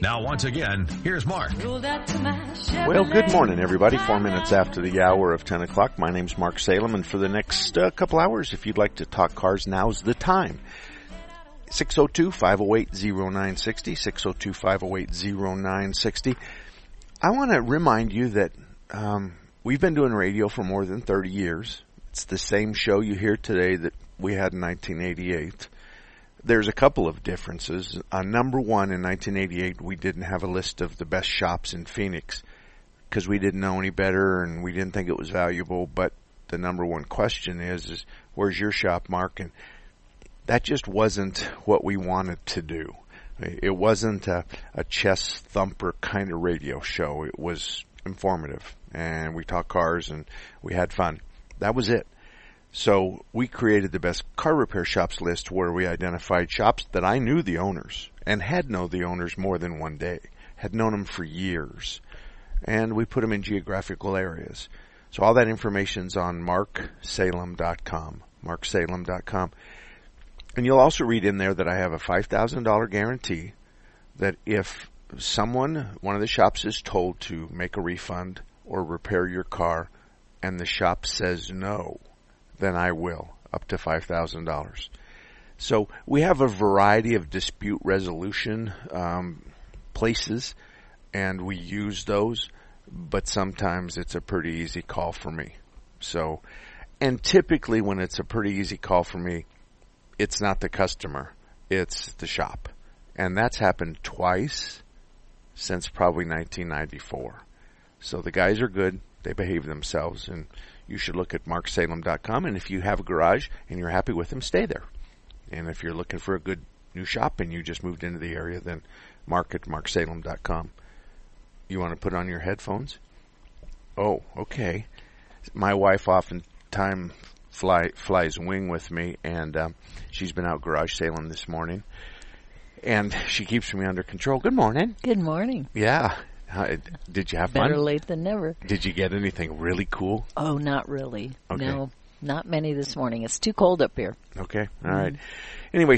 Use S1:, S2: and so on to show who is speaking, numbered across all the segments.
S1: Now, once again, here's Mark.
S2: Well, good morning, everybody. 4 minutes after the hour of 10 o'clock. My name's Mark Salem, and for the next couple hours, if you'd like to talk cars, now's the time. 602-508-0960, 602-508-0960. I want to remind you that we've been doing radio for more than 30 years. It's the same show you hear today that we had in 1988. There's a couple of differences. Number one, in 1988, we didn't have a list of the best shops in Phoenix because we didn't know any better and we didn't think it was valuable. But the number one question is where's your shop, Mark? And that just wasn't what we wanted to do. It wasn't a chest thumper kind of radio show. It was informative, and we talked cars and we had fun. That was it. So we created the best car repair shops list where we identified shops that I knew the owners and had known the owners more than one day, had known them for years. And we put them in geographical areas. So all that information's on marksalem.com, marksalem.com. And you'll also read in there that I have a $5,000 guarantee that if one of the shops is told to make a refund or repair your car and the shop says no, then I will, up to $5,000. So we have a variety of dispute resolution places, and we use those, but sometimes it's a pretty easy call for me. So, and typically when it's a pretty easy call for me, it's not the customer, it's the shop. And that's happened twice since probably 1994. So the guys are good, they behave themselves, and you should look at marksalem.com, and if you have a garage and you're happy with them, stay there. And if you're looking for a good new shop and you just moved into the area, then mark at marksalem.com. You want to put on your headphones? Oh, okay. My wife oftentimes flies wing with me, and she's been out garage sailing this morning, and she keeps me under control. Good morning.
S3: Good morning.
S2: Yeah. Did you have fun?
S3: Better late than never.
S2: Did you get anything really cool?
S3: Oh, not really.
S2: Okay.
S3: No, not many this morning. It's too cold up here.
S2: Okay. All right. Anyway,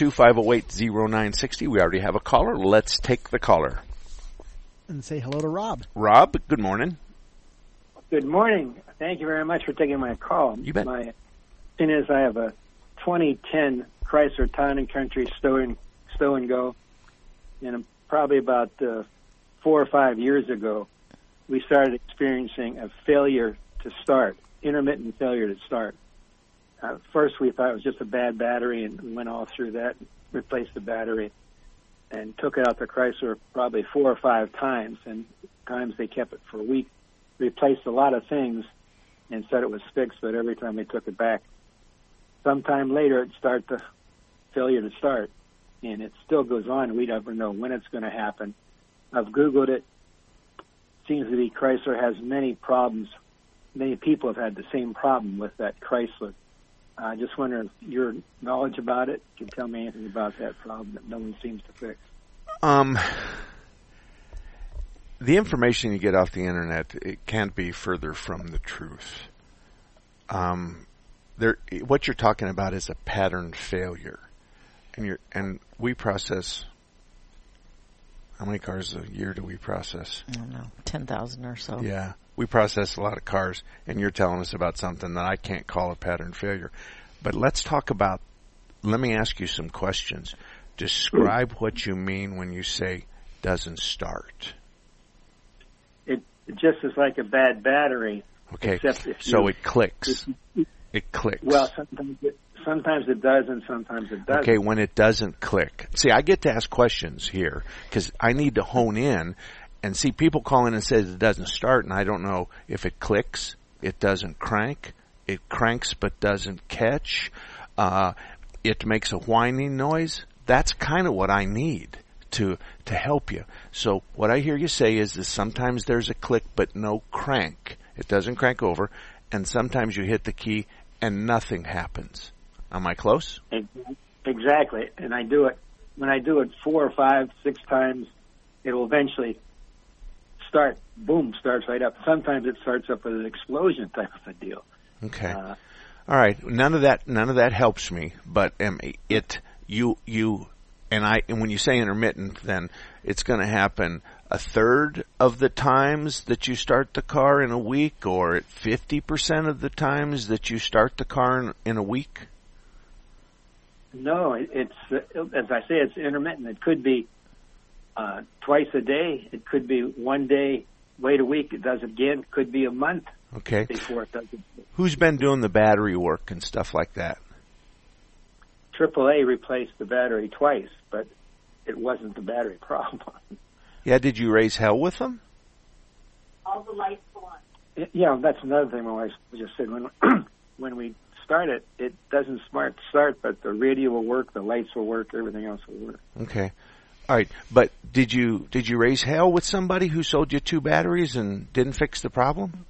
S2: 602-508-0960. We already have a caller. Let's take the caller.
S4: And say hello to Rob.
S2: Rob, good morning.
S5: Good morning. Thank you very much for taking my call.
S2: You bet.
S5: My thing is I have a 2010 Chrysler Town & Country Stow and Go, and probably about 4 or 5 years ago, we started experiencing a failure to start, intermittent failure to start. First, we thought it was just a bad battery, and we went all through that, replaced the battery, and took it out to Chrysler probably 4 or 5 times, and times they kept it for a week, replaced a lot of things, and said it was fixed, but every time they took it back, sometime later it started to failure to start, and it still goes on. We never know when it's going to happen. I've Googled it. Seems to be Chrysler has many problems. Many people have had the same problem with that Chrysler. I just wonder if your knowledge about it can tell me anything about that problem that no one seems to fix.
S2: The information you get off the internet, it can't be further from the truth. What you're talking about is a pattern failure, and we process. How many cars a year do we process?
S3: I don't know, 10,000 or so.
S2: Yeah, we process a lot of cars, and you're telling us about something that I can't call a pattern failure. But let me ask you some questions. Describe what you mean when you say doesn't start.
S5: It just is like a bad battery.
S2: Okay, so it clicks. It clicks.
S5: Well, sometimes it does and sometimes it doesn't.
S2: Okay, when it doesn't click. See, I get to ask questions here because I need to hone in and see people call in and say it doesn't start, and I don't know if it clicks, it doesn't crank, it cranks but doesn't catch, it makes a whining noise. That's kind of what I need to help you. So what I hear you say is that sometimes there's a click but no crank. It doesn't crank over, and sometimes you hit the key and nothing happens. Am I close?
S5: Exactly. And I do it. When I do it 4 or 5, 6 times, it will eventually start. Boom, starts right up. Sometimes it starts up with an explosion type of a deal.
S2: Okay. All right. None of that helps me. But you and when you say intermittent, then it's going to happen a third of the times that you start the car in a week, or at 50% of the times that you start the car in a week?
S5: No, it's as I say, it's intermittent. It could be twice a day. It could be one day, wait a week, it does it again. It could be a month before it does it.
S2: Who's been doing the battery work and stuff like that?
S5: AAA replaced the battery twice, but it wasn't the battery problem.
S2: Yeah, did you raise hell with them?
S6: All the lights go on.
S5: Yeah, that's another thing my wife just said. When we start it, it doesn't start, but the radio will work, the lights will work, everything else will work.
S2: Okay. All right, but did you raise hell with somebody who sold you 2 batteries and didn't fix the problem?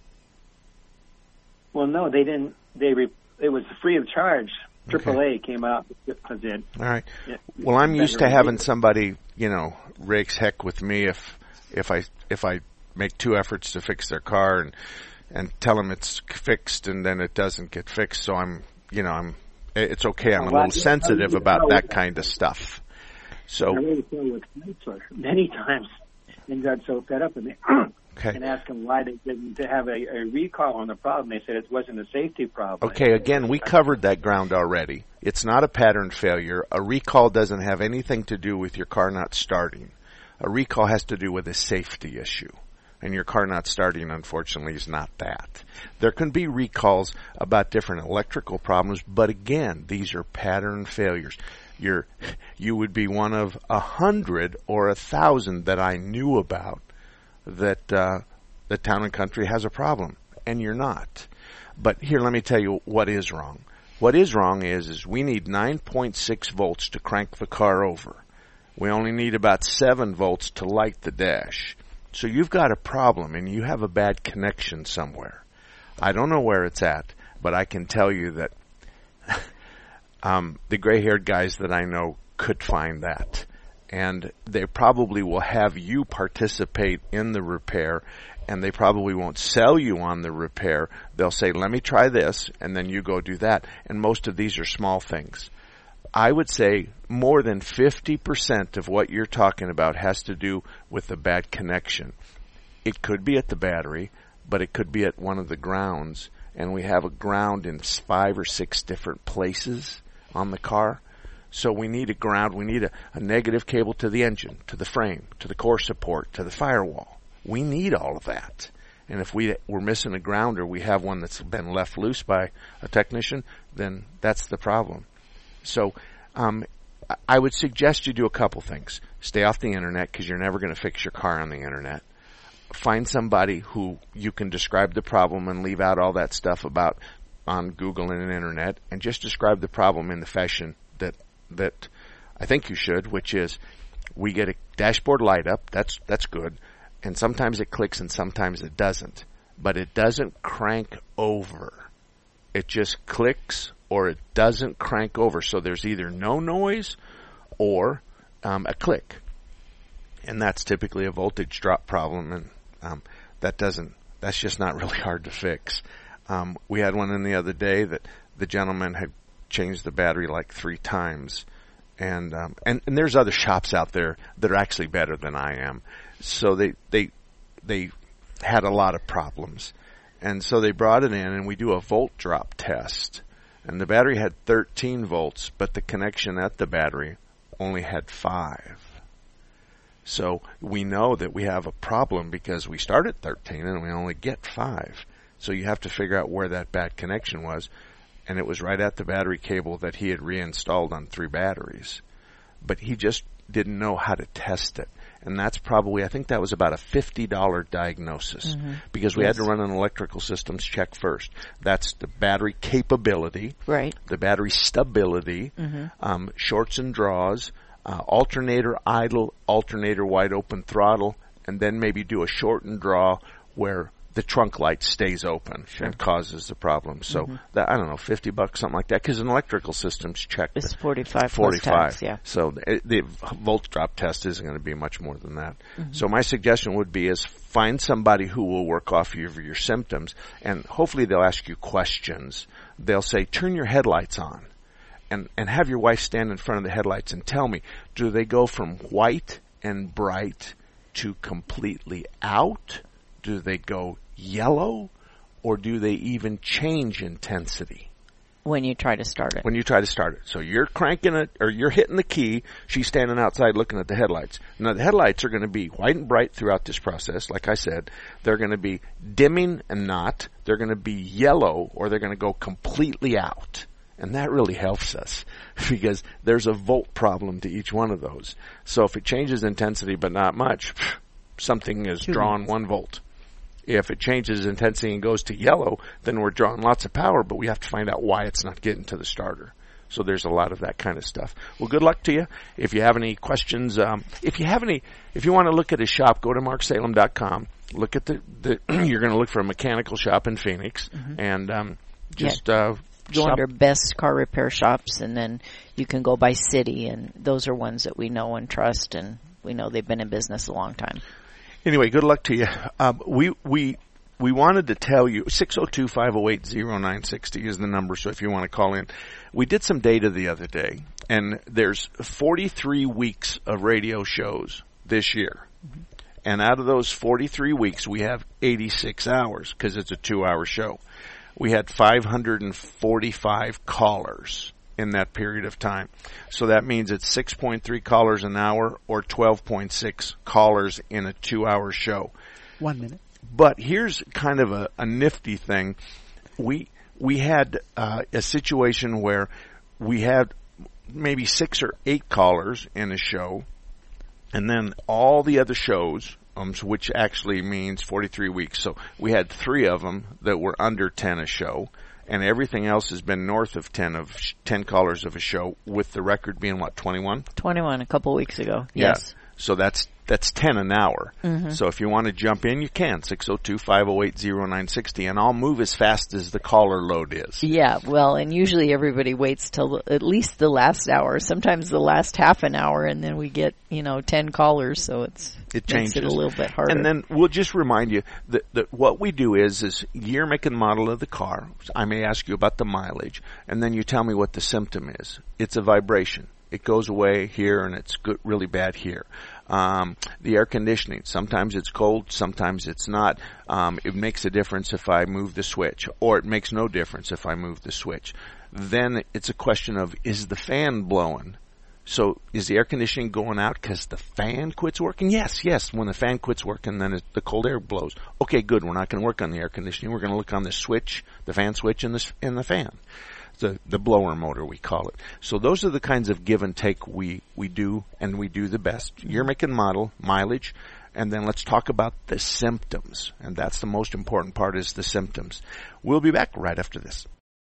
S5: Well, no, they didn't. It was free of charge. AAA came out and did.
S2: All right. Well, I'm used to having somebody, rakes heck with me if I make 2 efforts to fix their car and tell them it's fixed and then it doesn't get fixed. So it's okay. I'm a little sensitive about that kind of stuff. So
S5: many times, and got so fed up with me. And asked them why they didn't have a recall on the problem. They said it wasn't a safety problem.
S2: Okay, again, we covered that ground already. It's not a pattern failure. A recall doesn't have anything to do with your car not starting. A recall has to do with a safety issue. And your car not starting, unfortunately, is not that. There can be recalls about different electrical problems, but again, these are pattern failures. You would be one of 100 or 1,000 that I knew about that the Town and Country has a problem, and you're not. But here, let me tell you what is wrong. What is wrong is we need 9.6 volts to crank the car over. We only need about 7 volts to light the dash. So you've got a problem, and you have a bad connection somewhere. I don't know where it's at, but I can tell you that the gray-haired guys that I know could find that. And they probably will have you participate in the repair, and they probably won't sell you on the repair. They'll say, let me try this, and then you go do that. And most of these are small things. I would say more than 50% of what you're talking about has to do with the bad connection. It could be at the battery, but it could be at one of the grounds, and we have a ground in 5 or 6 different places on the car. So we need a ground, we need a negative cable to the engine, to the frame, to the core support, to the firewall. We need all of that. And if we're missing a ground or we have one that's been left loose by a technician, then that's the problem. So I would suggest you do a couple things. Stay off the Internet, because you're never going to fix your car on the Internet. Find somebody who you can describe the problem and leave out all that stuff about on Google and the Internet, and just describe the problem in the fashion that I think you should, which is we get a dashboard light up. That's good. And sometimes it clicks and sometimes it doesn't. But it doesn't crank over. It just clicks or it doesn't crank over. So there's either no noise or a click. And that's typically a voltage drop problem, and that's just not really hard to fix. We had one in the other day that the gentleman had changed the battery like 3 times, and there's other shops out there that are actually better than I am. So they had a lot of problems, and so they brought it in, and we do a volt drop test, and the battery had 13 volts, but the connection at the battery only had 5. So we know that we have a problem because we start at 13 and we only get 5. So you have to figure out where that bad connection was. And it was right at the battery cable that he had reinstalled on 3 batteries. But he just didn't know how to test it. And that's probably, I think that was about a $50 diagnosis. Mm-hmm. Because we had to run an electrical systems check first. That's the battery capability,
S3: right?
S2: The battery stability, shorts and draws, alternator idle, alternator wide open throttle, and then maybe do a short and draw where the trunk light stays open and causes the problem. So that, I don't know, $50, something like that, because an electrical systems check
S3: is 45 plus tax, yeah.
S2: So the volt drop test isn't going to be much more than that. So my suggestion would be is find somebody who will work off your symptoms, and hopefully they'll ask you questions. They'll say, turn your headlights on. and have your wife stand in front of the headlights and tell me, do they go from white and bright to completely out? Do they go yellow? Or do they even change intensity?
S3: When you try to start it.
S2: When you try to start it. So you're cranking it, or you're hitting the key, she's standing outside looking at the headlights. Now the headlights are going to be white and bright throughout this process, like I said. They're going to be dimming and not. They're going to be yellow, or they're going to go completely out. And that really helps us, because there's a volt problem to each one of those. So if it changes intensity but not much, something is drawing 1 volt. If it changes intensity and goes to yellow, then we're drawing lots of power, but we have to find out why it's not getting to the starter. So there's a lot of that kind of stuff. Well, good luck to you. If you have any questions, if you want to look at his shop, go to marksalem.com. Look at you're going to look for a mechanical shop in Phoenix, and
S3: go under best car repair shops, and then you can go by city, and those are ones that we know and trust, and we know they've been in business a long time.
S2: Anyway, good luck to you. We wanted to tell you, 602-508-0960 is the number, so if you want to call in. We did some data the other day, and there's 43 weeks of radio shows this year. Mm-hmm. And out of those 43 weeks, we have 86 hours, because it's a 2-hour show. We had 545 callers in that period of time. So that means it's 6.3 callers an hour, or 12.6 callers in a 2-hour show.
S4: 1 minute.
S2: But here's kind of a nifty thing. We had a situation where we had maybe 6 or 8 callers in a show, and then all the other shows, which actually means 43 weeks. So we had 3 of them that were under 10 a show, and everything else has been north of 10 callers of a show, with the record being, what, 21?
S3: 21 a couple weeks ago,
S2: yeah.
S3: Yes.
S2: So that's 10 an hour.
S3: Mm-hmm.
S2: So if you want to jump in, you can, 602-508-0960, and I'll move as fast as the caller load is.
S3: Yeah, well, and usually everybody waits till at least the last hour, sometimes the last half an hour, and then we get, 10 callers, so it changes. Makes it a little bit harder.
S2: And then we'll just remind you that what we do is year, make, and model of the car. I may ask you about the mileage, and then you tell me what the symptom is. It's a vibration. It goes away here, and it's good, really bad here. The air conditioning, sometimes it's cold, sometimes it's not. It makes a difference if I move the switch, or it makes no difference if I move the switch. Then it's a question of, is the fan blowing? So is the air conditioning going out because the fan quits working? Yes. When the fan quits working, then the cold air blows. Okay, good. We're not going to work on the air conditioning. We're going to look on the switch, the fan switch, and the fan. The blower motor, we call it. So those are the kinds of give and take we do, and we do the best. Year, make, and model, mileage, and then let's talk about the symptoms. And that's the most important part, is the symptoms. We'll be back right after this.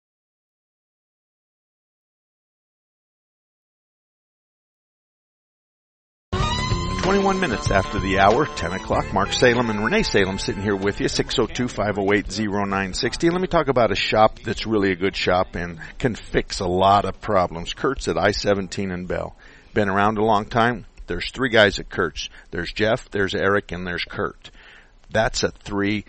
S2: 21 minutes after the hour, 10 o'clock. Mark Salem and Renee Salem sitting here with you, 602-508-0960. Let me talk about a shop that's really a good shop and can fix a lot of problems. Kurt's at I-17 in Bell. Been around a long time. There's 3 guys at Kurt's. There's Jeff, there's Eric, and there's Kurt. That's a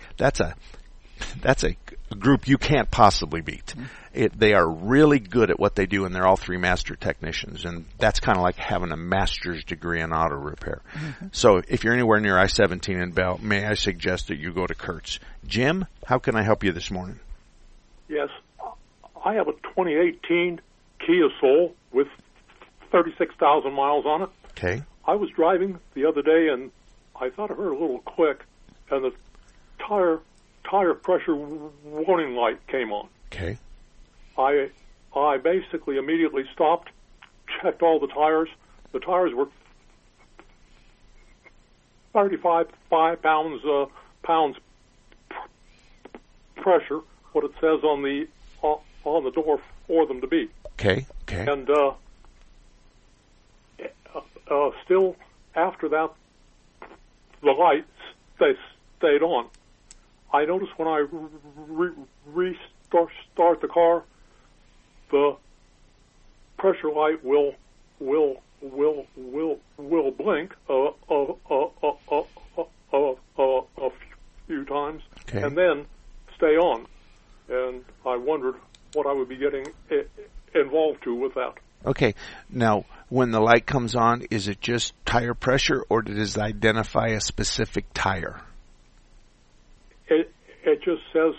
S2: group you can't possibly beat. They are really good at what they do, and they're all 3 master technicians, and that's kind of like having a master's degree in auto repair. Mm-hmm. So if you're anywhere near I-17 in Bell, may I suggest that you go to Kurt's. Jim, how can I help you this morning?
S7: Yes, I have a 2018 Kia Soul with 36,000 miles on it.
S2: Okay.
S7: I was driving the other day, and I thought I heard a little click, and the tire pressure warning light came on.
S2: Okay.
S7: I basically immediately stopped, checked all the tires. The tires were 35 pounds pressure, what it says on the door for them to be.
S2: Okay.
S7: And still after that, the lights they stayed on. I noticed when I restart the car, the pressure light will blink a few times,
S2: okay,
S7: and then stay on. And I wondered what I would be getting involved to with that.
S2: Okay. Now, when the light comes on, is it just tire pressure, or does it identify a specific tire?
S7: It just says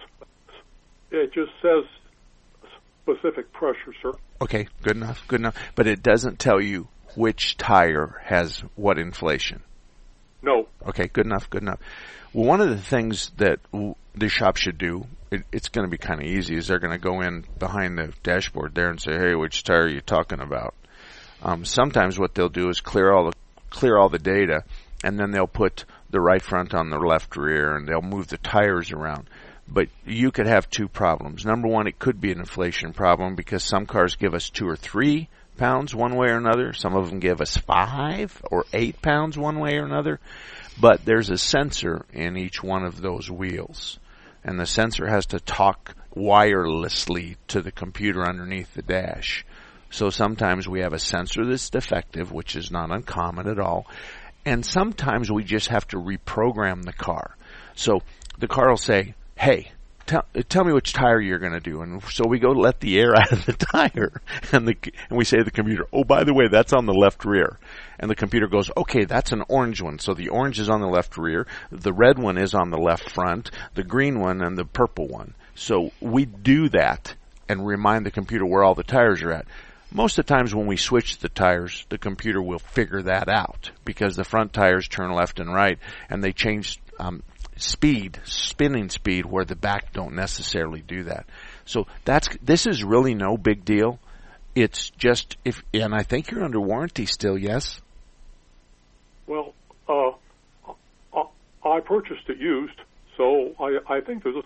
S7: specific pressure, sir.
S2: Okay, good enough. But it doesn't tell you which tire has what inflation.
S7: No.
S2: Okay, good enough. Well, one of the things that the shop should do, it's going to be kind of easy, is they're going to go in behind the dashboard there and say, hey, which tire are you talking about? Sometimes what they'll do is clear all the data, and then they'll put the right front on the left rear, and they'll move the tires around. But you could have two problems. Number one, it could be an inflation problem because some cars give us 2 or 3 pounds one way or another. Some of them give us 5 or 8 pounds one way or another. But there's a sensor in each one of those wheels. And the sensor has to talk wirelessly to the computer underneath the dash. So sometimes we have a sensor that's defective, which is not uncommon at all. And sometimes we just have to reprogram the car. So the car will say, hey, tell me which tire you're going to do. And so we go let the air out of the tire. And we say to the computer, oh, by the way, that's on the left rear. And the computer goes, okay, that's an orange one. So the orange is on the left rear. The red one is on the left front. The green one and the purple one. So we do that and remind the computer where all the tires are at. Most of the times when we switch the tires, the computer will figure that out because the front tires turn left and right, and they change spinning speed, where the back don't necessarily do that. So this is really no big deal. It's just and I think you're under warranty still, yes?
S7: Well, I purchased it used, so I think there's a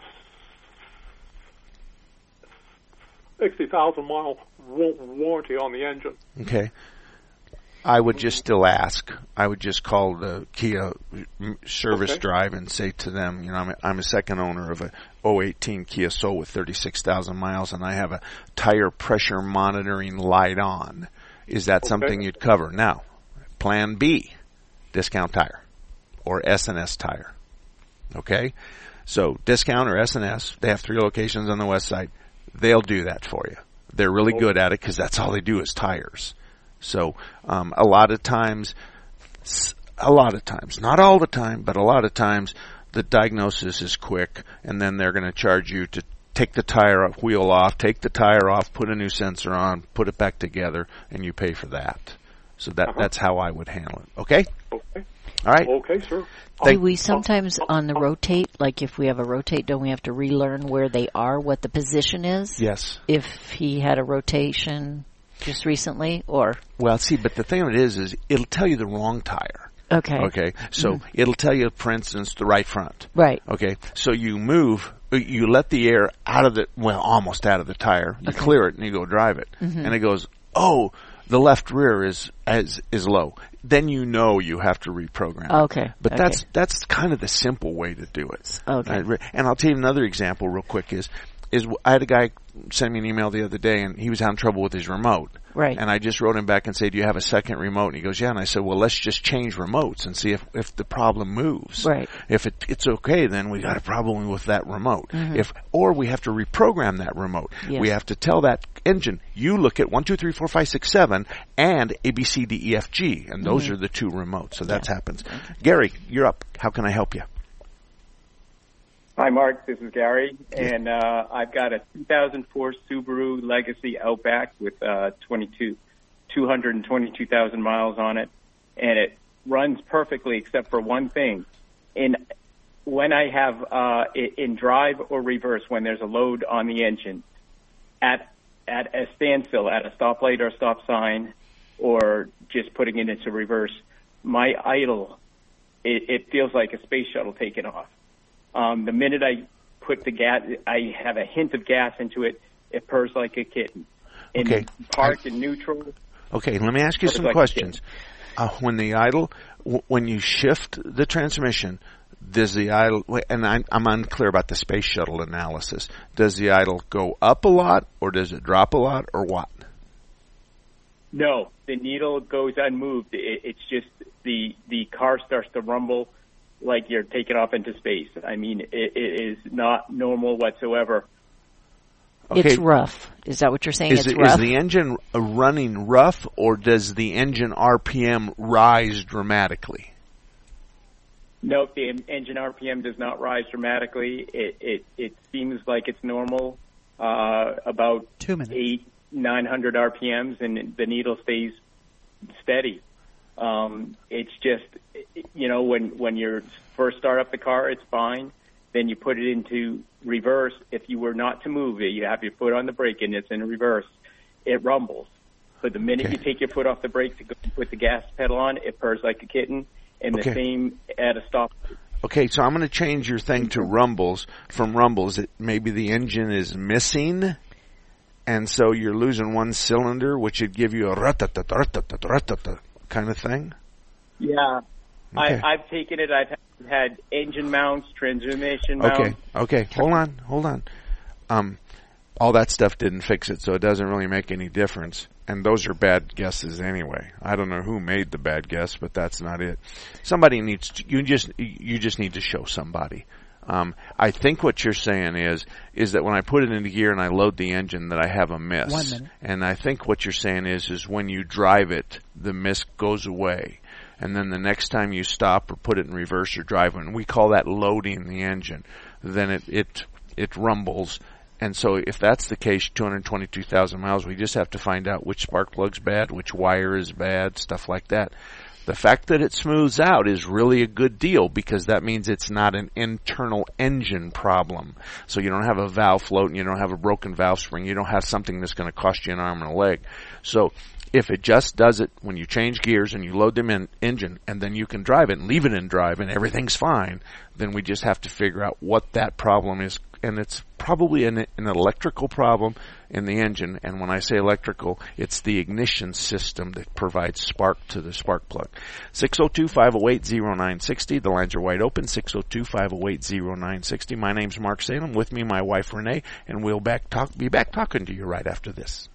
S7: 60,000 mile warranty on the engine.
S2: Okay. I would just still ask. I would just call the Kia service drive and say to them, I'm a second owner of a 018 Kia Soul with 36,000 miles, and I have a tire pressure monitoring light on. Is that something you'd cover? Now, plan B, Discount Tire or S&S Tire. Okay? So Discount or S&S, they have 3 locations on the west side. They'll do that for you. They're really good at it because that's all they do is tires. So a lot of times, not all the time, but a lot of times, the diagnosis is quick, and then they're going to charge you to take the tire wheel off, take the tire off, put a new sensor on, put it back together, and you pay for that. So that's how I would handle it. Okay?
S7: Okay.
S2: All right.
S7: Okay, sir.
S3: Do we sometimes on the rotate, like if we have a rotate, don't we have to relearn where they are, what the position is?
S2: Yes.
S3: If he had a rotation just recently, or?
S2: Well, see, but the thing of it is it'll tell you the wrong tire.
S3: Okay.
S2: So it'll tell you, for instance, the right front.
S3: Right.
S2: Okay. So you let the air almost out of the tire. You clear it and you go drive it. And it goes, oh, the left rear is low. Then you have to reprogram.
S3: Okay.
S2: But that's kind of the simple way to do it.
S3: Okay.
S2: And I'll tell you another example real quick is I had a guy send me an email the other day, and he was having trouble with his remote.
S3: Right.
S2: And I just wrote him back and said, do you have a second remote? And he goes, yeah. And I said, well, let's just change remotes and see if the problem moves.
S3: Right.
S2: If it's okay, then we got a problem with that remote. Or we have to reprogram that remote.
S3: Yes.
S2: We have to tell that engine, you look at 1, 2, 3, 4, 5, 6, 7, and A, B, C, D, E, F, G. And those are the 2 remotes. So that happens. Okay. Gary, you're up. How can I help you?
S8: Hi, Mark. This is Gary, and I've got a 2004 Subaru Legacy Outback with 222,000 miles on it, and it runs perfectly except for one thing. When I have in drive or reverse, when there's a load on the engine, at a standstill, at a stoplight or stop sign, or just putting it into reverse, my idle, it feels like a space shuttle taking off. The minute I put the gas, I have a hint of gas into it, it purrs like a kitten. In park and neutral. Okay,
S2: let me ask you some questions. When the idle, when you shift the transmission, does the idle, and I'm unclear about the space shuttle analysis, does the idle go up a lot, or does it drop a lot, or what?
S8: No, the needle goes unmoved. It's just the car starts to rumble like you're taking off into space. I mean, it is not normal whatsoever.
S2: Okay.
S3: It's rough. Is that what you're saying?
S2: Is
S3: it's rough?
S2: Is the engine running rough, or does the engine RPM rise dramatically?
S8: Nope, the engine RPM does not rise dramatically. It seems like it's normal, about
S4: 2 minutes.
S8: 800-900 RPMs, and the needle stays steady. It's just, when you first start up the car, it's fine. Then you put it into reverse. If you were not to move it, you have your foot on the brake and it's in reverse, it rumbles. But the minute you take your foot off the brake to go put the gas pedal on, it purrs like a kitten, and the same at a stop.
S2: Okay, so I'm going to change your thing to rumbles. From rumbles, maybe the engine is missing, and so you're losing one cylinder, which would give you a rat-tat-tat-rat-tat-rat-tat kind of thing?
S8: Yeah. Okay. I've taken it. I've had engine mounts, transmission mounts.
S2: Okay. Hold on. All that stuff didn't fix it, so it doesn't really make any difference. And those are bad guesses anyway. I don't know who made the bad guess, but that's not it. Somebody needs to, you just need to show somebody. I think what you're saying is that when I put it into gear and I load the engine that I have a miss.
S4: 1 minute.
S2: And I think what you're saying is when you drive it, the miss goes away. And then the next time you stop or put it in reverse or drive, and we call that loading the engine, then it rumbles. And so if that's the case, 222,000 miles, we just have to find out which spark plug's bad, which wire is bad, stuff like that. The fact that it smooths out is really a good deal because that means it's not an internal engine problem. So you don't have a valve float and you don't have a broken valve spring. You don't have something that's going to cost you an arm and a leg. So if it just does it when you change gears and you load them in engine and then you can drive it and leave it in drive and everything's fine, then we just have to figure out what that problem is. And it's probably an electrical problem in the engine. And when I say electrical, it's the ignition system that provides spark to the spark plug. 602-508-0960. The lines are wide open. 602-508-0960. My name's Mark Salem. With me, my wife, Renee. And we'll be back talking to you right after this.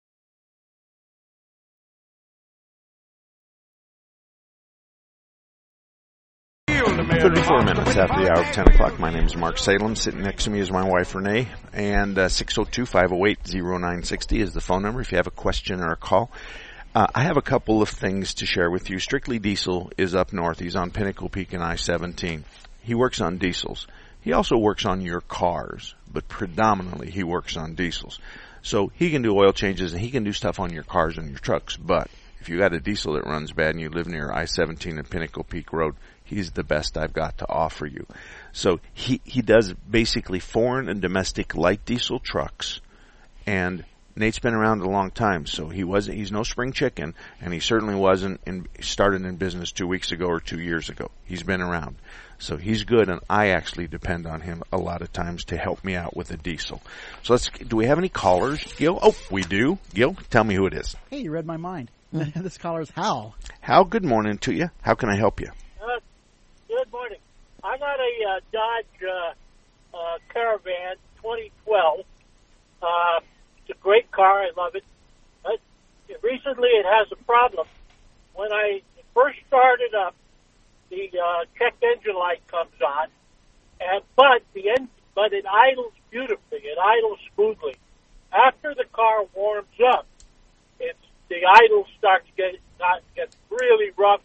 S2: 34 minutes after the hour of 10 o'clock. My name is Mark Salem. Sitting next to me is my wife, Renee. And 602-508-0960 is the phone number if you have a question or a call. I have a couple of things to share with you. Strictly Diesel is up north. He's on Pinnacle Peak and I-17. He works on diesels. He also works on your cars, but predominantly he works on diesels. So he can do oil changes and he can do stuff on your cars and your trucks. But if you got a diesel that runs bad and you live near I-17 and Pinnacle Peak Road, he's the best I've got to offer you. So he does basically foreign and domestic light diesel trucks, and Nate's been around a long time, so he's no spring chicken, and he certainly wasn't started in business 2 weeks ago or 2 years ago. He's been around. So he's good, and I actually depend on him a lot of times to help me out with a diesel. So do we have any callers, Gil? Oh, we do. Gil, tell me who it is.
S4: Hey, you read my mind. This caller's Hal.
S2: Hal, good morning to you. How can I help you?
S9: Good morning. I got a Dodge Caravan 2012. It's a great car. I love it. But recently it has a problem. When I first started up, the check engine light comes on, but it idles beautifully. It idles smoothly. After the car warms up, the idle starts to get really rough.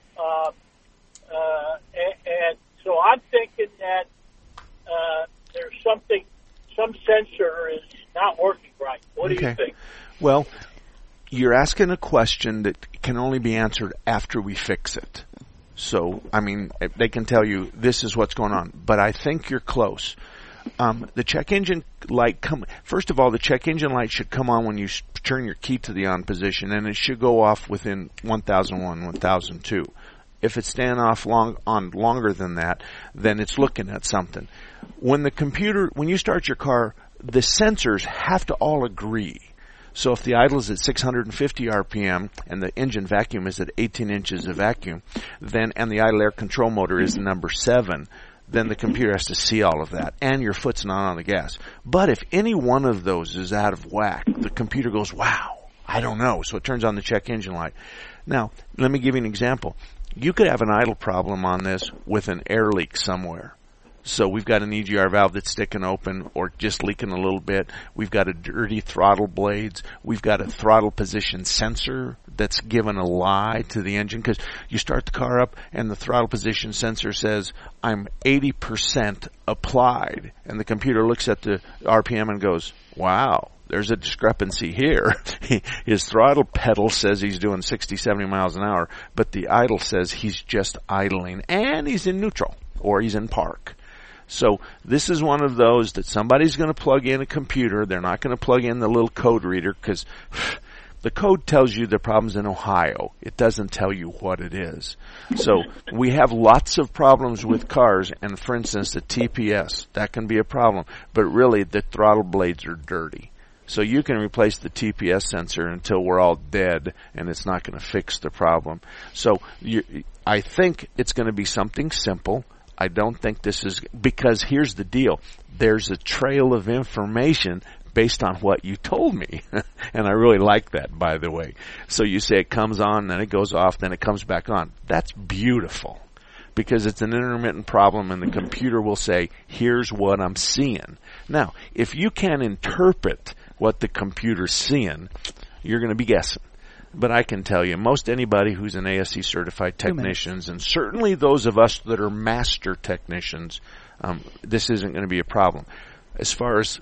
S9: And so I'm thinking that there's some sensor is not working right. What do you think?
S2: Well, you're asking a question that can only be answered after we fix it. So, I mean, they can tell you this is what's going on, but I think you're close. The check engine light first of all, the check engine light should come on when you turn your key to the on position, and it should go off within 1001, 1002. If it's staying off longer than that, then it's looking at something. When you start your car, the sensors have to all agree. So if the idle is at 650 RPM and the engine vacuum is at 18 inches of vacuum, and the idle air control motor is number 7, then the computer has to see all of that, and your foot's not on the gas. But if any one of those is out of whack, the computer goes, wow, I don't know. So it turns on the check engine light. Now, let me give you an example. You could have an idle problem on this with an air leak somewhere. So we've got an EGR valve that's sticking open or just leaking a little bit. We've got a dirty throttle blades. We've got a throttle position sensor that's given a lie to the engine, because you start the car up and the throttle position sensor says, I'm 80% applied. And the computer looks at the RPM and goes, wow, there's a discrepancy here. His throttle pedal says he's doing 60, 70 miles an hour, but the idle says he's just idling, and he's in neutral or he's in park. So this is one of those that somebody's going to plug in a computer. They're not going to plug in the little code reader, because the code tells you the problem's in Ohio. It doesn't tell you what it is. So we have lots of problems with cars, and for instance, the TPS, that can be a problem. But really, the throttle blades are dirty. So you can replace the TPS sensor until we're all dead, and it's not going to fix the problem. So I think it's going to be something simple. I don't think this is, because here's the deal. There's a trail of information based on what you told me. And I really like that, by the way. So you say it comes on, then it goes off, then it comes back on. That's beautiful, because it's an intermittent problem, and the computer will say, here's what I'm seeing. Now, if you can't interpret what the computer's seeing, you're going to be guessing. But I can tell you, most anybody who's an ASE certified technicians, and certainly those of us that are master technicians, this isn't going to be a problem. As far as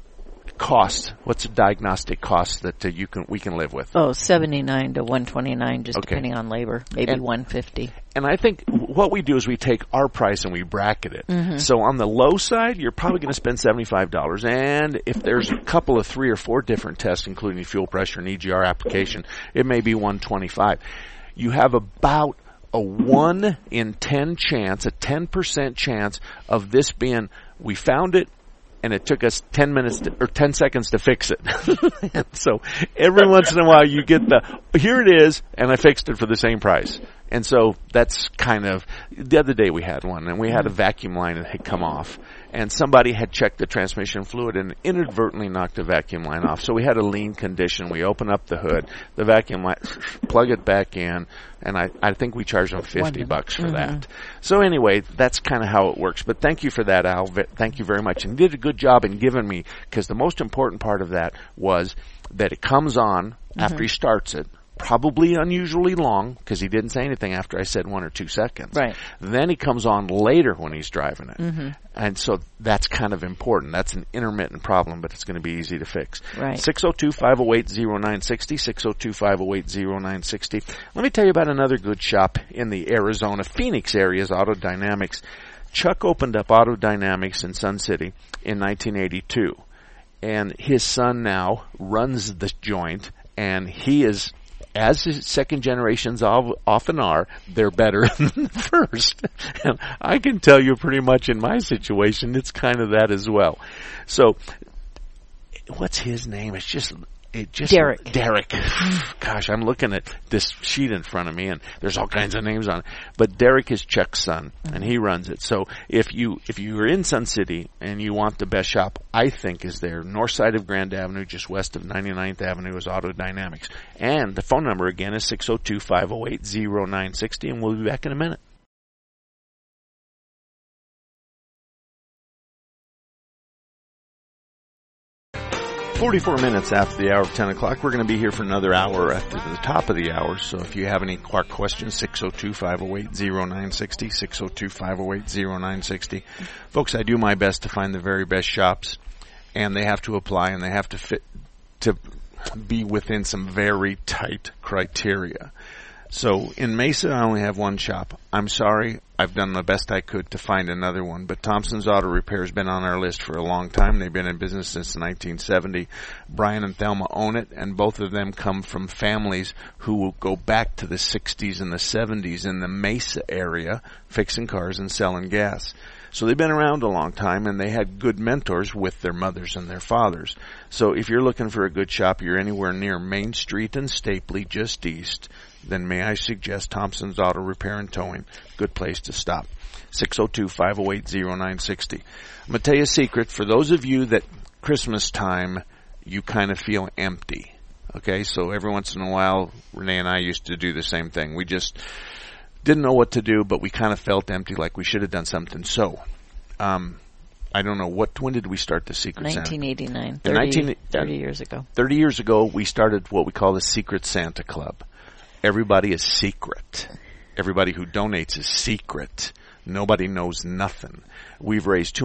S2: cost, what's a diagnostic cost that we can live with?
S3: Oh, $79 to $129, just depending on labor, maybe $150.
S2: And I think what we do is we take our price and we bracket it. Mm-hmm. So on the low side, you're probably going to spend $75. And if there's a couple of 3 or 4 different tests, including fuel pressure and EGR application, it may be $125. You have about a 1 in 10 chance, a 10% chance of this being, we found it, and it took us 10 seconds to fix it. So every once in a while you get here it is, and I fixed it for the same price. And so that's kind of, the other day we had one, and we had a vacuum line that had come off, and somebody had checked the transmission fluid and inadvertently knocked the vacuum line off. So we had a lean condition. We open up the hood, the vacuum line, plug it back in, and I think we charged them $50 for that. So anyway, that's kind of how it works. But thank you for that, Al. Thank you very much. And you did a good job in giving me, because the most important part of that was that it comes on after he starts it. Probably unusually long, because he didn't say anything after I said 1 or 2 seconds. Right. Then he comes on later when he's driving it. Mm-hmm. And so that's kind of important. That's an intermittent problem, but it's going to be easy to fix. Right. 602-508-0960, 602-508-0960. Let me tell you about another good shop in the Arizona, Phoenix area's Auto Dynamics. Chuck opened up Auto Dynamics in Sun City in 1982. And his son now runs the joint, and he is, as second generations often are, they're better than the first. And I can tell you pretty much in my situation, it's kind of that as well. So, what's his name? It's just Derek. Derek. Gosh, I'm looking at this sheet in front of me, and there's all kinds of names on it. But Derek is Chuck's son, and he runs it. So if you're in Sun City and you want the best shop, I think is there. North side of Grand Avenue, just west of 99th Avenue, is Auto Dynamics. And the phone number again is 602-508-0960, and we'll be back in a minute. 44 minutes after the hour of 10 o'clock. We're going to be here for another hour after the top of the hour. So if you have any Clark questions, 602-508-0960, 602-508-0960. Folks, I do my best to find the very best shops, and they have to apply, and they have to fit to be within some very tight criteria. So in Mesa, I only have one shop. I'm sorry. I've done the best I could to find another one. But Thompson's Auto Repair has been on our list for a long time. They've been in business since 1970. Brian and Thelma own it, and both of them come from families who will go back to the 60s and the 70s in the Mesa area, fixing cars and selling gas. So they've been around a long time, and they had good mentors with their mothers and their fathers. So if you're looking for a good shop, you're anywhere near Main Street and Stapley, just east, then may I suggest Thompson's Auto Repair and Towing. Good place to stop. 602-508-0960. I'm going to tell you a secret. For those of you that Christmas time, you kind of feel empty. Okay, so every once in a while, Renee and I used to do the same thing. We just didn't know what to do, but we kind of felt empty, like we should have done something. So I don't know when did we start the Secret Santa?
S3: 1989, 30 years ago.
S2: 30 years ago, we started what we call the Secret Santa Club. Everybody is secret. Everybody who donates is secret. Nobody knows nothing. We've raised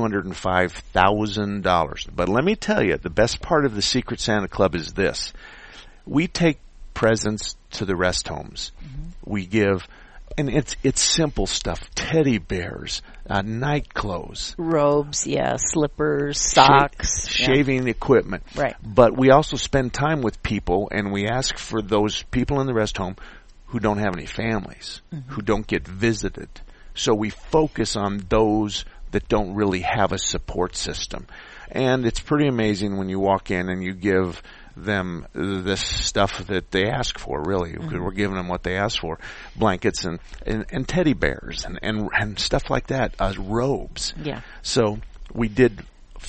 S2: $205,000. But let me tell you, the best part of the Secret Santa Club is this. We take presents to the rest homes. Mm-hmm. We give, and it's simple stuff, teddy bears, night clothes.
S3: Robes, slippers, socks.
S2: Shaving equipment.
S3: Right.
S2: But we also spend time with people, and we ask for those people in the rest home who don't have any families, mm-hmm. who don't get visited. So we focus on those that don't really have a support system. And it's pretty amazing when you walk in and you give them this stuff that they ask for, really. Mm-hmm. We're giving them what they ask for. Blankets and teddy bears and stuff like that, robes.
S3: Yeah.
S2: So we did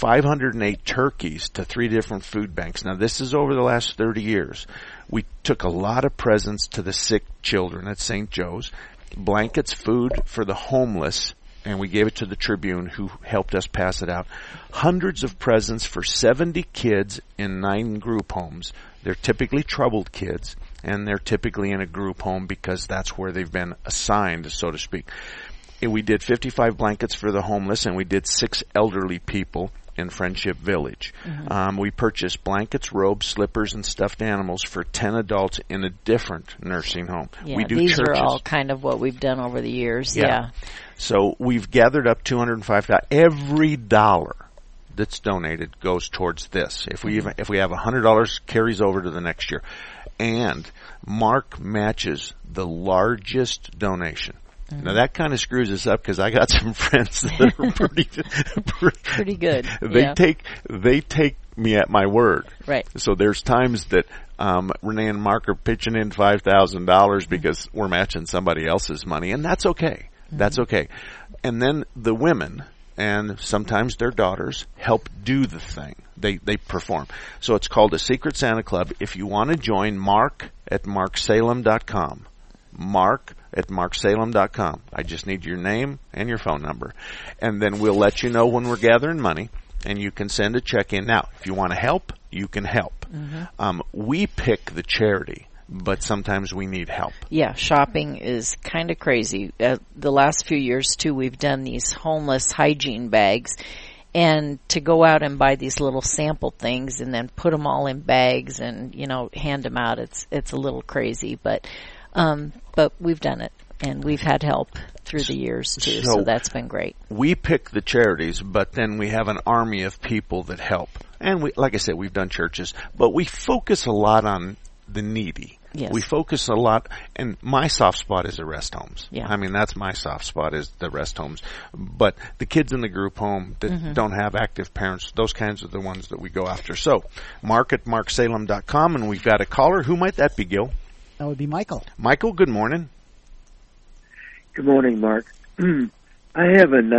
S2: 508 turkeys to 3 different food banks. Now, this is over the last 30 years. We took a lot of presents to the sick children at St. Joe's. Blankets, food for the homeless, and we gave it to the Tribune, who helped us pass it out. Hundreds of presents for 70 kids in 9 group homes. They're typically troubled kids, and they're typically in a group home because that's where they've been assigned, so to speak. And we did 55 blankets for the homeless, and we did 6 elderly people in Friendship Village. Mm-hmm. We purchased blankets, robes, slippers, and stuffed animals for 10 adults in a different nursing home.
S3: Yeah,
S2: we do
S3: these
S2: churches.
S3: are all kind of what we've done over the years. Yeah.
S2: So we've gathered up $205,000. Every dollar that's donated goes towards this. If we have $100, carries over to the next year. And Mark matches the largest donation. Mm-hmm. Now that kind of screws us up because I got some friends that are
S3: pretty good.
S2: They take me at my word.
S3: Right.
S2: So there's times that Renee and Mark are pitching in $5,000 because we're matching somebody else's money, and that's okay. Mm-hmm. That's okay. And then the women and sometimes their daughters help do the thing. They perform. So it's called a Secret Santa Club. If you want to join, Mark at marksalem.com. Mark at marksalem.com. I just need your name and your phone number. And then we'll let you know when we're gathering money, and you can send a check in. Now, if you want to help, you can help. Mm-hmm. We pick the charity, but sometimes we need help.
S3: Yeah, shopping is kind of crazy. The last few years, too, we've done these homeless hygiene bags. And to go out and buy these little sample things and then put them all in bags and, hand them out, it's a little crazy. But we've done it, and we've had help through the years, too, so that's been great.
S2: We pick the charities, but then we have an army of people that help. And like I said, we've done churches, but we focus a lot on the needy.
S3: Yes.
S2: We focus a lot, and my soft spot is the rest homes.
S3: Yeah.
S2: I mean, that's my soft spot is the rest homes. But the kids in the group home that mm-hmm. don't have active parents, those kinds are the ones that we go after. So, Mark at marksalem.com, and we've got a caller. Who might that be, Gil?
S4: That would be Michael.
S2: Michael, good morning.
S10: Good morning, Mark. I have a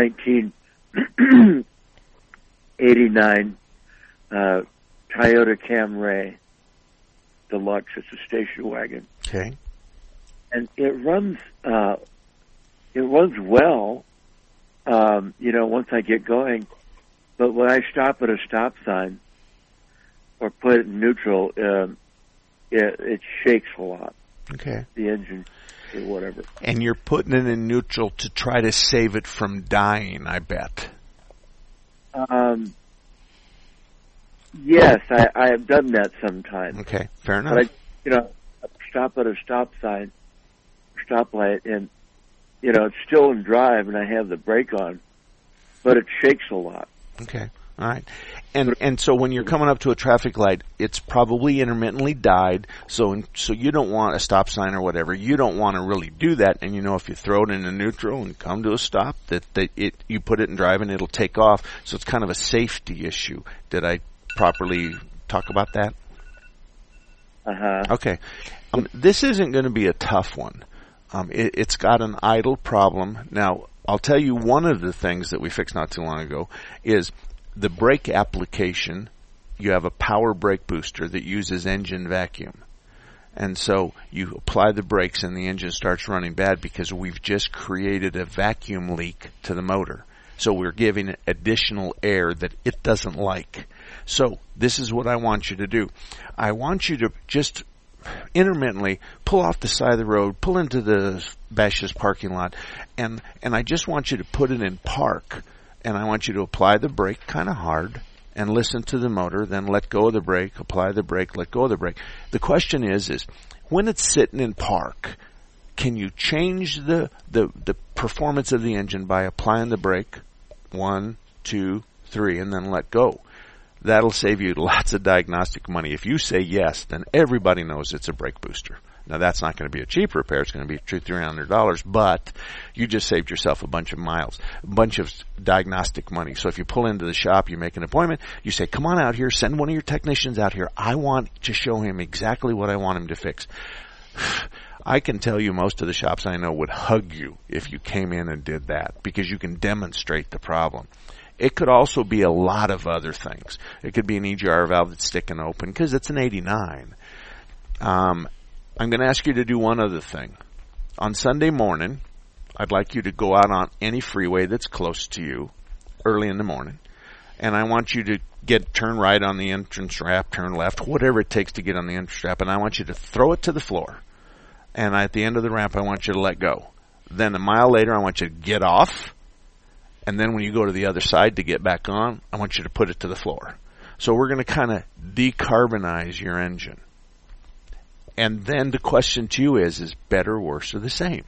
S10: 1989 Toyota Camry Deluxe. It's a station wagon.
S2: Okay.
S10: And it runs well, once I get going. But when I stop at a stop sign or put it in neutral, it shakes a lot.
S2: Okay.
S10: The engine or whatever.
S2: And you're putting it in neutral to try to save it from dying, I bet.
S10: Yes, I have done that sometimes.
S2: Okay, fair enough.
S10: But I stop at a stop sign, stoplight, and it's still in drive, and I have the brake on, but it shakes a lot.
S2: Okay, all right. And so when you're coming up to a traffic light, it's probably intermittently died. So you don't want a stop sign or whatever. You don't want to really do that. And if you throw it into neutral and come to a stop, you put it in drive and it'll take off. So it's kind of a safety issue. Did I properly talk about that?
S10: Uh-huh.
S2: Okay. This isn't going to be a tough one. It's got an idle problem. Now, I'll tell you one of the things that we fixed not too long ago is the brake application. You have a power brake booster that uses engine vacuum. And so you apply the brakes and the engine starts running bad because we've just created a vacuum leak to the motor. So we're giving it additional air that it doesn't like. So this is what I want you to do. I want you to just intermittently pull off the side of the road, pull into the Bashas' parking lot, and I just want you to put it in park, and I want you to apply the brake kind of hard and listen to the motor, then let go of the brake, apply the brake, let go of the brake. The question is when it's sitting in park, can you change the performance of the engine by applying the brake? 1, 2, 3, and then let go. That'll save you lots of diagnostic money. If you say yes, then everybody knows it's a brake booster. Now, that's not going to be a cheap repair. It's going to be $200-$300, but you just saved yourself a bunch of miles, a bunch of diagnostic money. So if you pull into the shop, you make an appointment, you say, come on out here, send one of your technicians out here. I want to show him exactly what I want him to fix. I can tell you most of the shops I know would hug you if you came in and did that, because you can demonstrate the problem. It could also be a lot of other things. It could be an EGR valve that's sticking open because it's an 89. I'm going to ask you to do one other thing. On Sunday morning, I'd like you to go out on any freeway that's close to you early in the morning, and I want you to turn right on the entrance ramp, turn left, whatever it takes to get on the entrance ramp, and I want you to throw it to the floor. And at the end of the ramp, I want you to let go. Then a mile later, I want you to get off, and then when you go to the other side to get back on, I want you to put it to the floor. So we're going to kind of decarbonize your engine. And then the question to you is better, worse, or the same?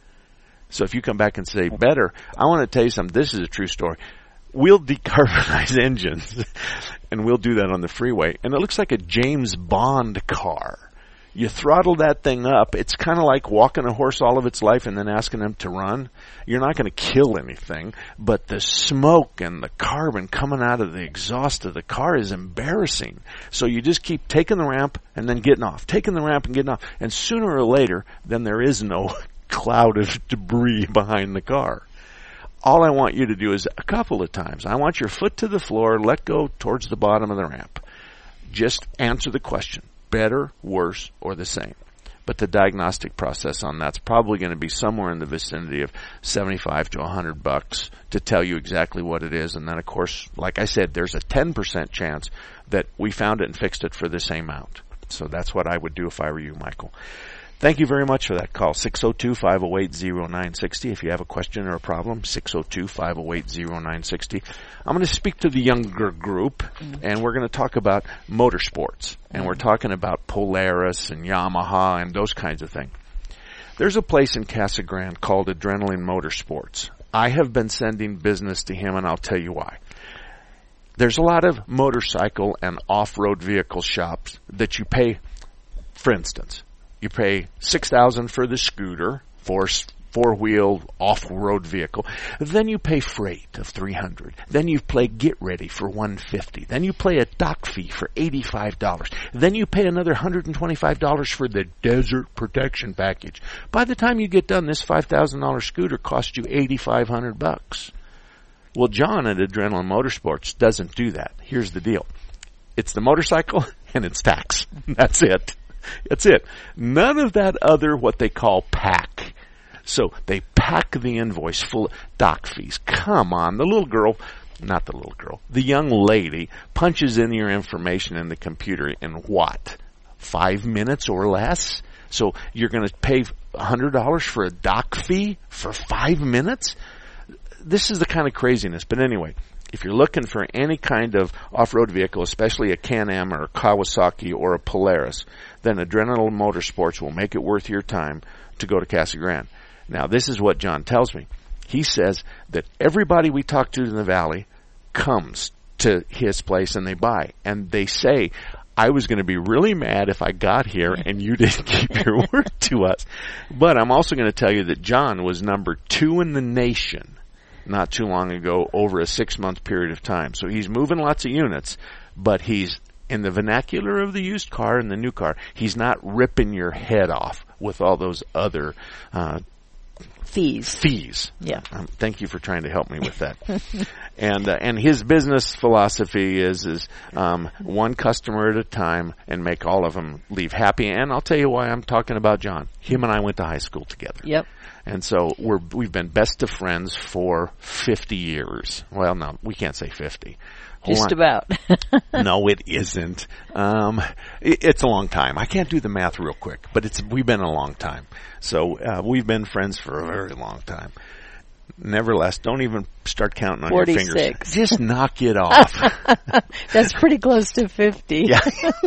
S2: So if you come back and say better, I want to tell you something. This is a true story. We'll decarbonize engines, and we'll do that on the freeway. And it looks like a James Bond car. You throttle that thing up. It's kind of like walking a horse all of its life and then asking them to run. You're not going to kill anything, but the smoke and the carbon coming out of the exhaust of the car is embarrassing. So you just keep taking the ramp and then getting off, taking the ramp and getting off. And sooner or later, then there is no cloud of debris behind the car. All I want you to do is a couple of times. I want your foot to the floor, let go towards the bottom of the ramp. Just answer the question. Better, worse, or the same. But the diagnostic process on that's probably going to be somewhere in the vicinity of $75 to $100 to tell you exactly what it is. And then, of course, like I said, there's a 10% chance that we found it and fixed it for the same amount. So that's what I would do if I were you, Michael. Thank you very much for that call. 602-508-0960. If you have a question or a problem, 602-508-0960. I'm going to speak to the younger group, and we're going to talk about motorsports. And we're talking about Polaris and Yamaha and those kinds of things. There's a place in Casa Grande called Adrenaline Motorsports. I have been sending business to him, and I'll tell you why. There's a lot of motorcycle and off-road vehicle shops that you pay, for instance, you pay $6,000 for the scooter, four-wheel off-road vehicle. Then you pay freight of $300. Then you pay get ready for $150. Then you pay a dock fee for $85. Then you pay another $125 for the desert protection package. By the time you get done, this $5,000 scooter costs you $8,500. Well, John at Adrenaline Motorsports doesn't do that. Here's the deal. It's the motorcycle and it's tax. That's it. That's it. None of that other what they call pack. So they pack the invoice full of dock fees. Come on. The young lady punches in your information in the computer in what? 5 minutes or less? So you're going to pay $100 for a dock fee for 5 minutes? This is the kind of craziness. But anyway, if you're looking for any kind of off-road vehicle, especially a Can-Am or a Kawasaki or a Polaris, then Adrenaline Motorsports will make it worth your time to go to Casa Grande. Now, this is what John tells me. He says that everybody we talk to in the Valley comes to his place and they buy. And they say, I was going to be really mad if I got here and you didn't keep your word to us. But I'm also going to tell you that John was number 2 in the nation not too long ago over a 6-month period of time. So he's moving lots of units, but he's in the vernacular of the used car and the new car. He's not ripping your head off with all those other
S3: Fees.
S2: Fees.
S3: Yeah.
S2: Thank you for trying to help me with that. And his business philosophy is one customer at a time and make all of them leave happy. And I'll tell you why I'm talking about John. Him and I went to high school together.
S3: Yep.
S2: And so we've been best of friends for 50 years. Well, no, we can't say 50.
S3: Just about.
S2: No, it isn't. It's a long time. I can't do the math real quick, but we've been a long time. So we've been friends for a very long time. Nevertheless, don't even start counting on
S3: 46.
S2: your fingers. Just knock it off.
S3: That's pretty close to 50.
S2: Yeah.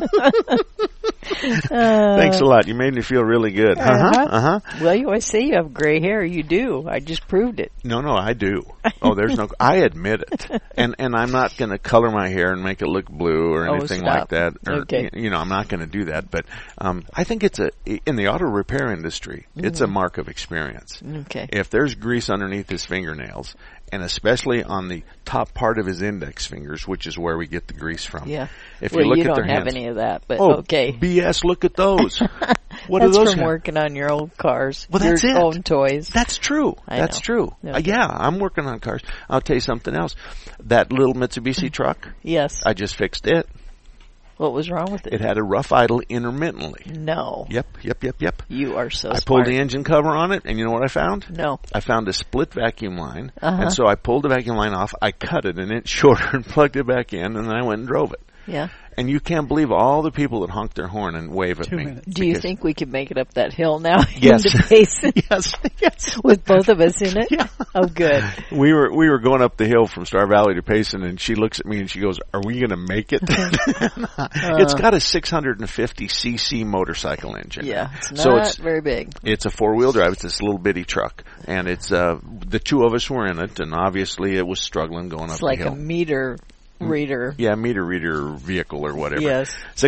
S2: Thanks a lot. You made me feel really good.
S3: Well, you always say you have gray hair. You do. I just proved it.
S2: No, I do. Oh, there's no. I admit it. And I'm not going to color my hair and make it look blue or anything like that. Or,
S3: okay.
S2: I'm not going to do that. But I think in the auto repair industry, it's a mark of experience.
S3: Okay.
S2: If there's grease underneath his fingernails, and especially on the top part of his index fingers, which is where we get the grease from.
S3: Yeah.
S2: If
S3: you look
S2: at
S3: don't
S2: their
S3: have
S2: hands,
S3: any of that, but
S2: oh,
S3: okay.
S2: BS, look at those. What
S3: That's
S2: do those
S3: from
S2: have?
S3: working on your old cars.
S2: Well,
S3: your
S2: that's it.
S3: own toys.
S2: That's true. That's true.
S3: Okay.
S2: Yeah, I'm working on cars. I'll tell you something else. That little Mitsubishi truck.
S3: Yes.
S2: I just fixed it.
S3: What was wrong with it?
S2: It had a rough idle intermittently.
S3: No.
S2: Yep.
S3: You are so
S2: I
S3: smart.
S2: pulled the engine cover on it, and you know what I found?
S3: No.
S2: I found a split vacuum line, and so I pulled the vacuum line off, I cut it an inch shorter and plugged it back in, and then I went and drove it.
S3: Yeah.
S2: And you can't believe all the people that honk their horn and wave at
S4: 2
S2: me.
S4: minutes.
S3: Do you think we could make it up that hill now?
S2: Yes.
S3: Into Payson?
S2: Yes.
S3: With both of us in it?
S2: Yeah.
S3: Oh, good.
S2: We were going up the hill from Star Valley to Payson, and she looks at me and she goes, "Are we going to make it?" It's got a 650 cc motorcycle engine.
S3: Yeah, it's not very big.
S2: It's a 4-wheel drive. It's this little bitty truck, and it's the two of us were in it, and obviously it was struggling going up the hill.
S3: It's like a meter reader.
S2: Yeah, meter reader vehicle or whatever.
S3: Yes.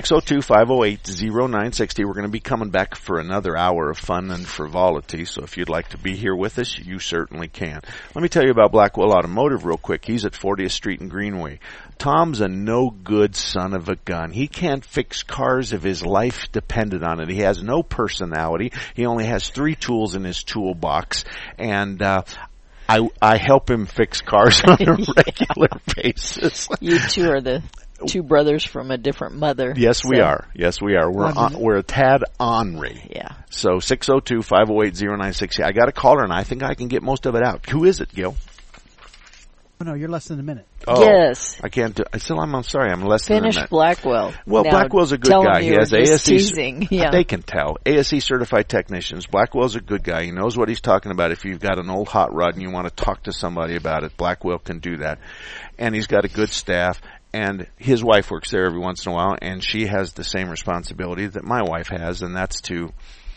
S2: 602-508-0960. We're going to be coming back for another hour of fun and frivolity, so if you'd like to be here with us, you certainly can. Let me tell you about Blackwell Automotive real quick. He's at 40th Street in Greenway. Tom's a no-good son of a gun. He can't fix cars if his life depended on it. He has no personality. He only has 3 tools in his toolbox, and I help him fix cars on a regular basis.
S3: You two are the two brothers from a different mother.
S2: Yes, we are. We're a tad ornery.
S3: Yeah.
S2: So 602-508-0960. I got a caller, and I think I can get most of it out. Who is it, Gil?
S4: Oh, no, you're less than a minute.
S2: Oh,
S3: yes.
S2: I can't do. I'm sorry. I'm less than a
S3: Finish
S2: minute.
S3: Blackwell.
S2: Well,
S3: now,
S2: Blackwell's a good guy. He has ASE.
S3: Teasing. Yeah.
S2: They can tell. ASE certified technicians. Blackwell's a good guy. He knows what he's talking about. If you've got an old hot rod and you want to talk to somebody about it, Blackwell can do that. And he's got a good staff. And his wife works there every once in a while, and she has the same responsibility that my wife has, and that's to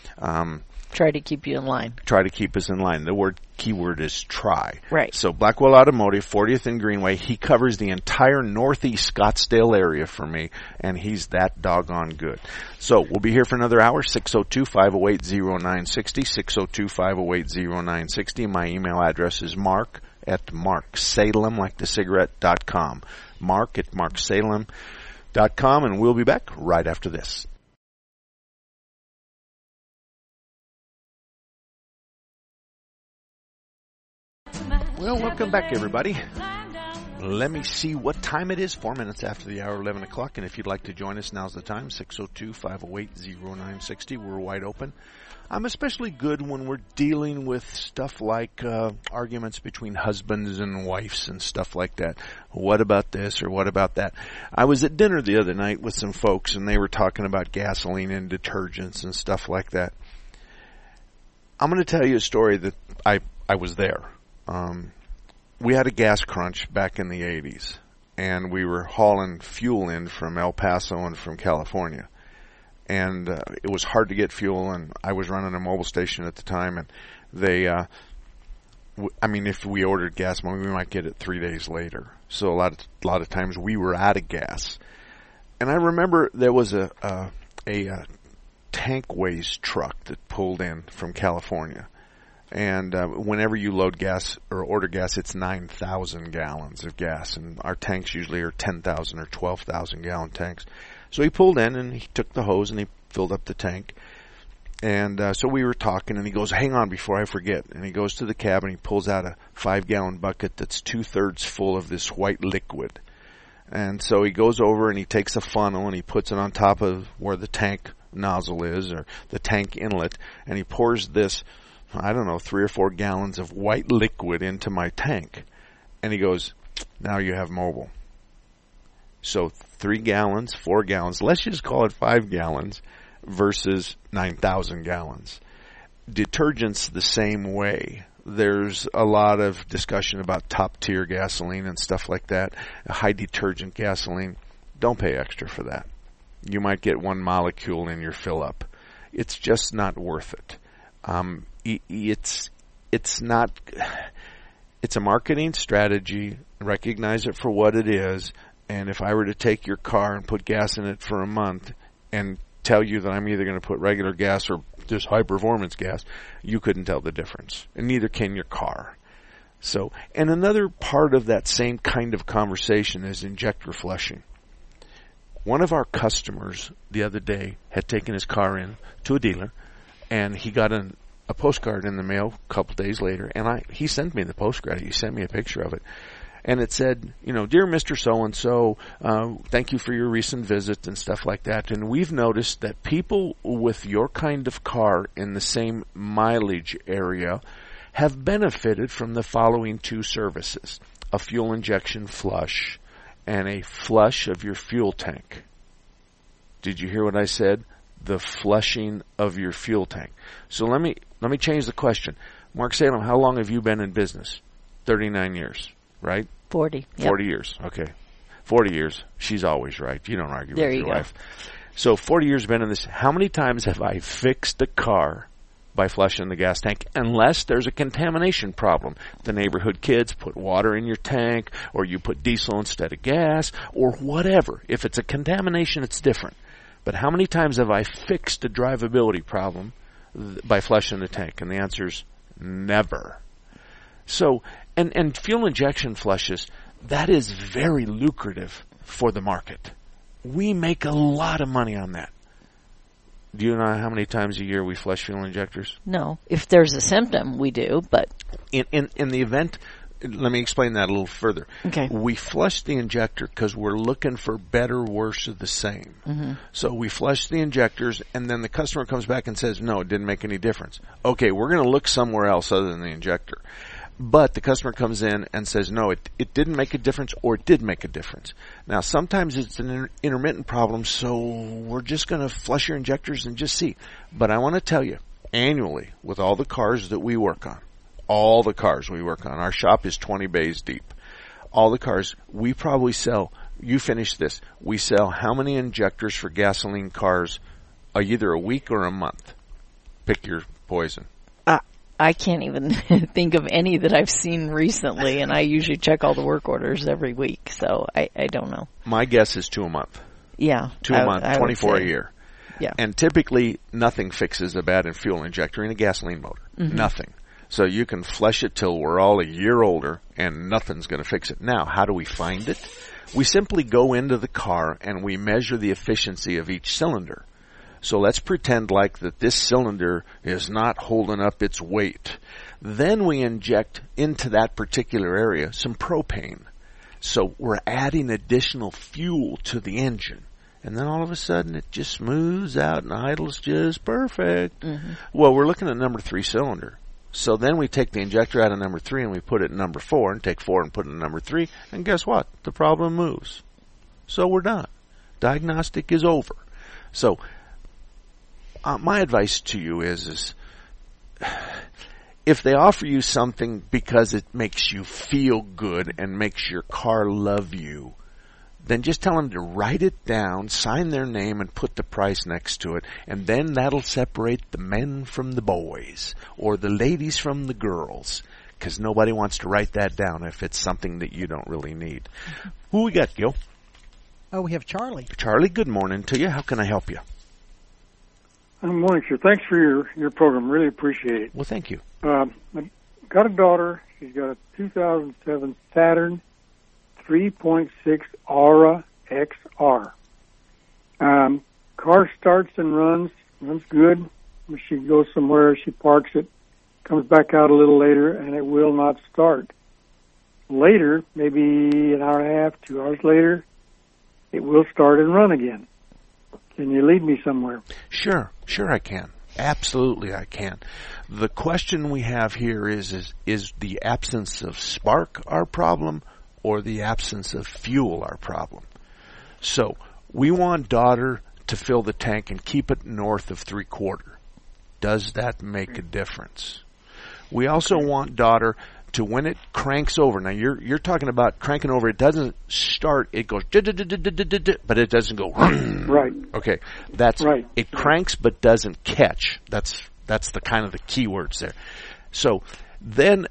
S3: try to keep you in line.
S2: Try to keep us in line. The keyword is try.
S3: Right.
S2: So Blackwell Automotive, 40th and Greenway, he covers the entire northeast Scottsdale area for me, and he's that doggone good. So we'll be here for another hour, 602-508-0960, 602-508-0960. My email address is mark@marksalem, like the cigarette.com. mark@marksalem.com, and we'll be back right after this. Well, welcome back, everybody. Let me see what time it is. 4 minutes after the hour, 11 o'clock. And if you'd like to join us, now's the time, 602-508-0960. We're wide open. I'm especially good when we're dealing with stuff like arguments between husbands and wives and stuff like that. What about this or what about that? I was at dinner the other night with some folks, and they were talking about gasoline and detergents and stuff like that. I'm going to tell you a story that I was there. We had a gas crunch back in the 80s, and we were hauling fuel in from El Paso and from California. And it was hard to get fuel, and I was running a mobile station at the time, and they, if we ordered gas, we might get it 3 days later. So a lot of times we were out of gas. And I remember there was a Tankways truck that pulled in from California. And whenever you load gas or order gas, it's 9,000 gallons of gas, and our tanks usually are 10,000 or 12,000 gallon tanks. So he pulled in and he took the hose and he filled up the tank. And so we were talking, and he goes, hang on before I forget. And he goes to the cab, and he pulls out a 5-gallon bucket that's 2/3 full of this white liquid. And so he goes over, and he takes a funnel, and he puts it on top of where the tank nozzle is, or the tank inlet, and he pours this, 3 or 4 gallons of white liquid into my tank. And he goes, now you have mobile. So 3 gallons, 4 gallons, let's just call it 5 gallons versus 9,000 gallons. Detergent's the same way. There's a lot of discussion about top-tier gasoline and stuff like that. A high detergent gasoline, don't pay extra for that. You might get 1 molecule in your fill-up. It's just not worth it. It's not. It's a marketing strategy. Recognize it for what it is. And if I were to take your car and put gas in it for a month and tell you that I'm either going to put regular gas or this high-performance gas, you couldn't tell the difference. And neither can your car. So, and another part of that same kind of conversation is injector flushing. One of our customers the other day had taken his car in to a dealer, and he got a postcard in the mail a couple days later, and he sent me the postcard. He sent me a picture of it. And it said, dear Mr. So-and-so, thank you for your recent visit and stuff like that. And we've noticed that people with your kind of car in the same mileage area have benefited from the following 2 services: a fuel injection flush and a flush of your fuel tank. Did you hear what I said? The flushing of your fuel tank. So let me change the question. Mark Salem, how long have you been in business? 39 years. Right?
S3: 40.
S2: 40 years. Okay. 40 years. She's always right. You don't argue
S3: there
S2: with
S3: you
S2: your
S3: go.
S2: wife. So 40 years been in this. How many times have I fixed a car by flushing the gas tank? Unless there's a contamination problem. The neighborhood kids put water in your tank, or you put diesel instead of gas, or whatever. If it's a contamination, it's different. But how many times have I fixed a drivability problem by flushing the tank? And the answer is never. So, and fuel injection flushes, that is very lucrative for the market. We make a lot of money on that. Do you know how many times a year we flush fuel injectors?
S3: No. If there's a symptom, we do, but...
S2: In the event, let me explain that a little further.
S3: Okay.
S2: We flush the injector because we're looking for better, worse, or the same.
S3: Mm-hmm.
S2: So we flush the injectors, and then the customer comes back and says, no, it didn't make any difference. Okay, we're going to look somewhere else other than the injector. But the customer comes in and says, no, it didn't make a difference, or it did make a difference. Now, sometimes it's an intermittent problem, so we're just going to flush your injectors and just see. But I want to tell you, annually, with all the cars that we work on, our shop is 20 bays deep. All the cars, we probably sell, you finish this, we sell how many injectors for gasoline cars either a week or a month? Pick your poison.
S3: I can't even think of any that I've seen recently, and I usually check all the work orders every week, so I don't know.
S2: My guess is 2 a month.
S3: Yeah.
S2: 2 a month, 24 a year.
S3: Yeah.
S2: And typically, nothing fixes a bad fuel injector in a gasoline motor. Mm-hmm. Nothing. So you can flush it till we're all a year older, and nothing's going to fix it. Now, how do we find it? We simply go into the car, and we measure the efficiency of each cylinder. So let's pretend like that this cylinder is not holding up its weight. Then we inject into that particular area some propane. So we're adding additional fuel to the engine. And then all of a sudden it just smooths out and idles just perfect. Mm-hmm. Well, we're looking at number 3 cylinder. So then we take the injector out of number 3 and we put it in number 4 and take 4 and put it in number 3. And guess what? The problem moves. So we're done. Diagnostic is over. So my advice to you is if they offer you something because it makes you feel good and makes your car love you, then just tell them to write it down, sign their name, and put the price next to it. And then that'll separate the men from the boys or the ladies from the girls, because nobody wants to write that down if it's something that you don't really need. Mm-hmm. Who we got, Gil?
S4: Oh, we have Charlie.
S2: Charlie, good morning to you. How can I help you?
S11: Good morning, sir. Thanks for your program. Really appreciate it.
S2: Well, thank you.
S11: I've got a daughter. She's got a 2007 Saturn 3.6 Aura XR. Car starts and runs good. She goes somewhere, she parks it, comes back out a little later, and it will not start. Later, maybe an hour and a half, 2 hours later, it will start and run again. Can you lead me somewhere?
S2: Sure I can. Absolutely I can. The question we have here is the absence of spark our problem or the absence of fuel our problem? So we want daughter to fill the tank and keep it north of 3/4. Does that make a difference? We also want daughter to, when it cranks over, now you're talking about cranking over, it doesn't start, it goes, but it doesn't go,
S11: right.
S2: Okay, that's
S11: right.
S2: It cranks but doesn't catch. That's the kind of the key words there. So then,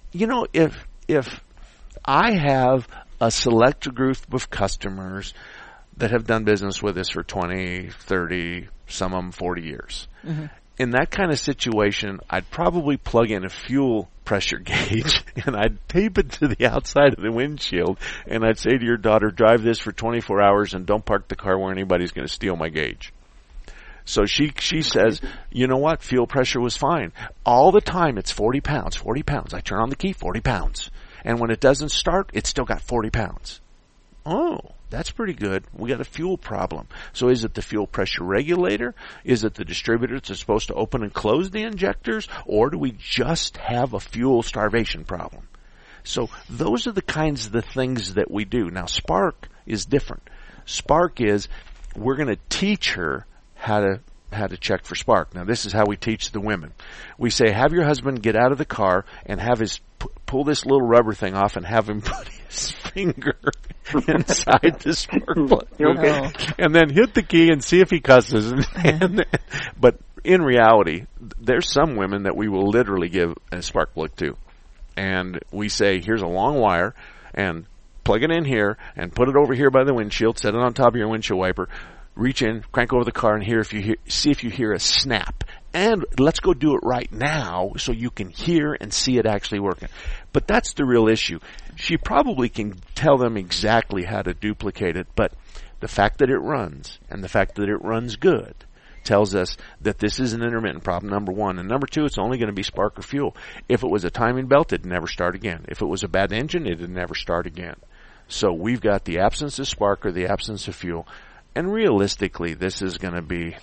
S2: if I have a select group of customers that have done business with us for 20, 30, some of them 40 years. Mm-hmm. In that kind of situation, I'd probably plug in a fuel pressure gauge and I'd tape it to the outside of the windshield and I'd say to your daughter, drive this for 24 hours and don't park the car where anybody's going to steal my gauge. So she says, you know what? Fuel pressure was fine. All the time it's 40 pounds. I turn on the key, 40 pounds. And when it doesn't start, it's still got 40 pounds. Oh, that's pretty good. We got a fuel problem. So is it the fuel pressure regulator? Is it the distributor that's supposed to open and close the injectors? Or do we just have a fuel starvation problem? So those are the kinds of the things that we do. Now, Spark is different. Spark is, we're going to teach her how to check for spark. Now, this is how we teach the women. We say, have your husband get out of the car and have his pull this little rubber thing off and have him put his finger inside the spark plug. Okay. And then hit the key and see if he cusses. But in reality, there's some women that we will literally give a spark plug to. And we say, here's a long wire, and plug it in here, and put it over here by the windshield, set it on top of your windshield wiper, reach in, crank over the car, and see if you hear a snap. And let's go do it right now so you can hear and see it actually working. But that's the real issue. She probably can tell them exactly how to duplicate it, but the fact that it runs and the fact that it runs good tells us that this is an intermittent problem, number one. And number two, it's only going to be spark or fuel. If it was a timing belt, it'd never start again. If it was a bad engine, it'd never start again. So we've got the absence of spark or the absence of fuel. And realistically, this is going to be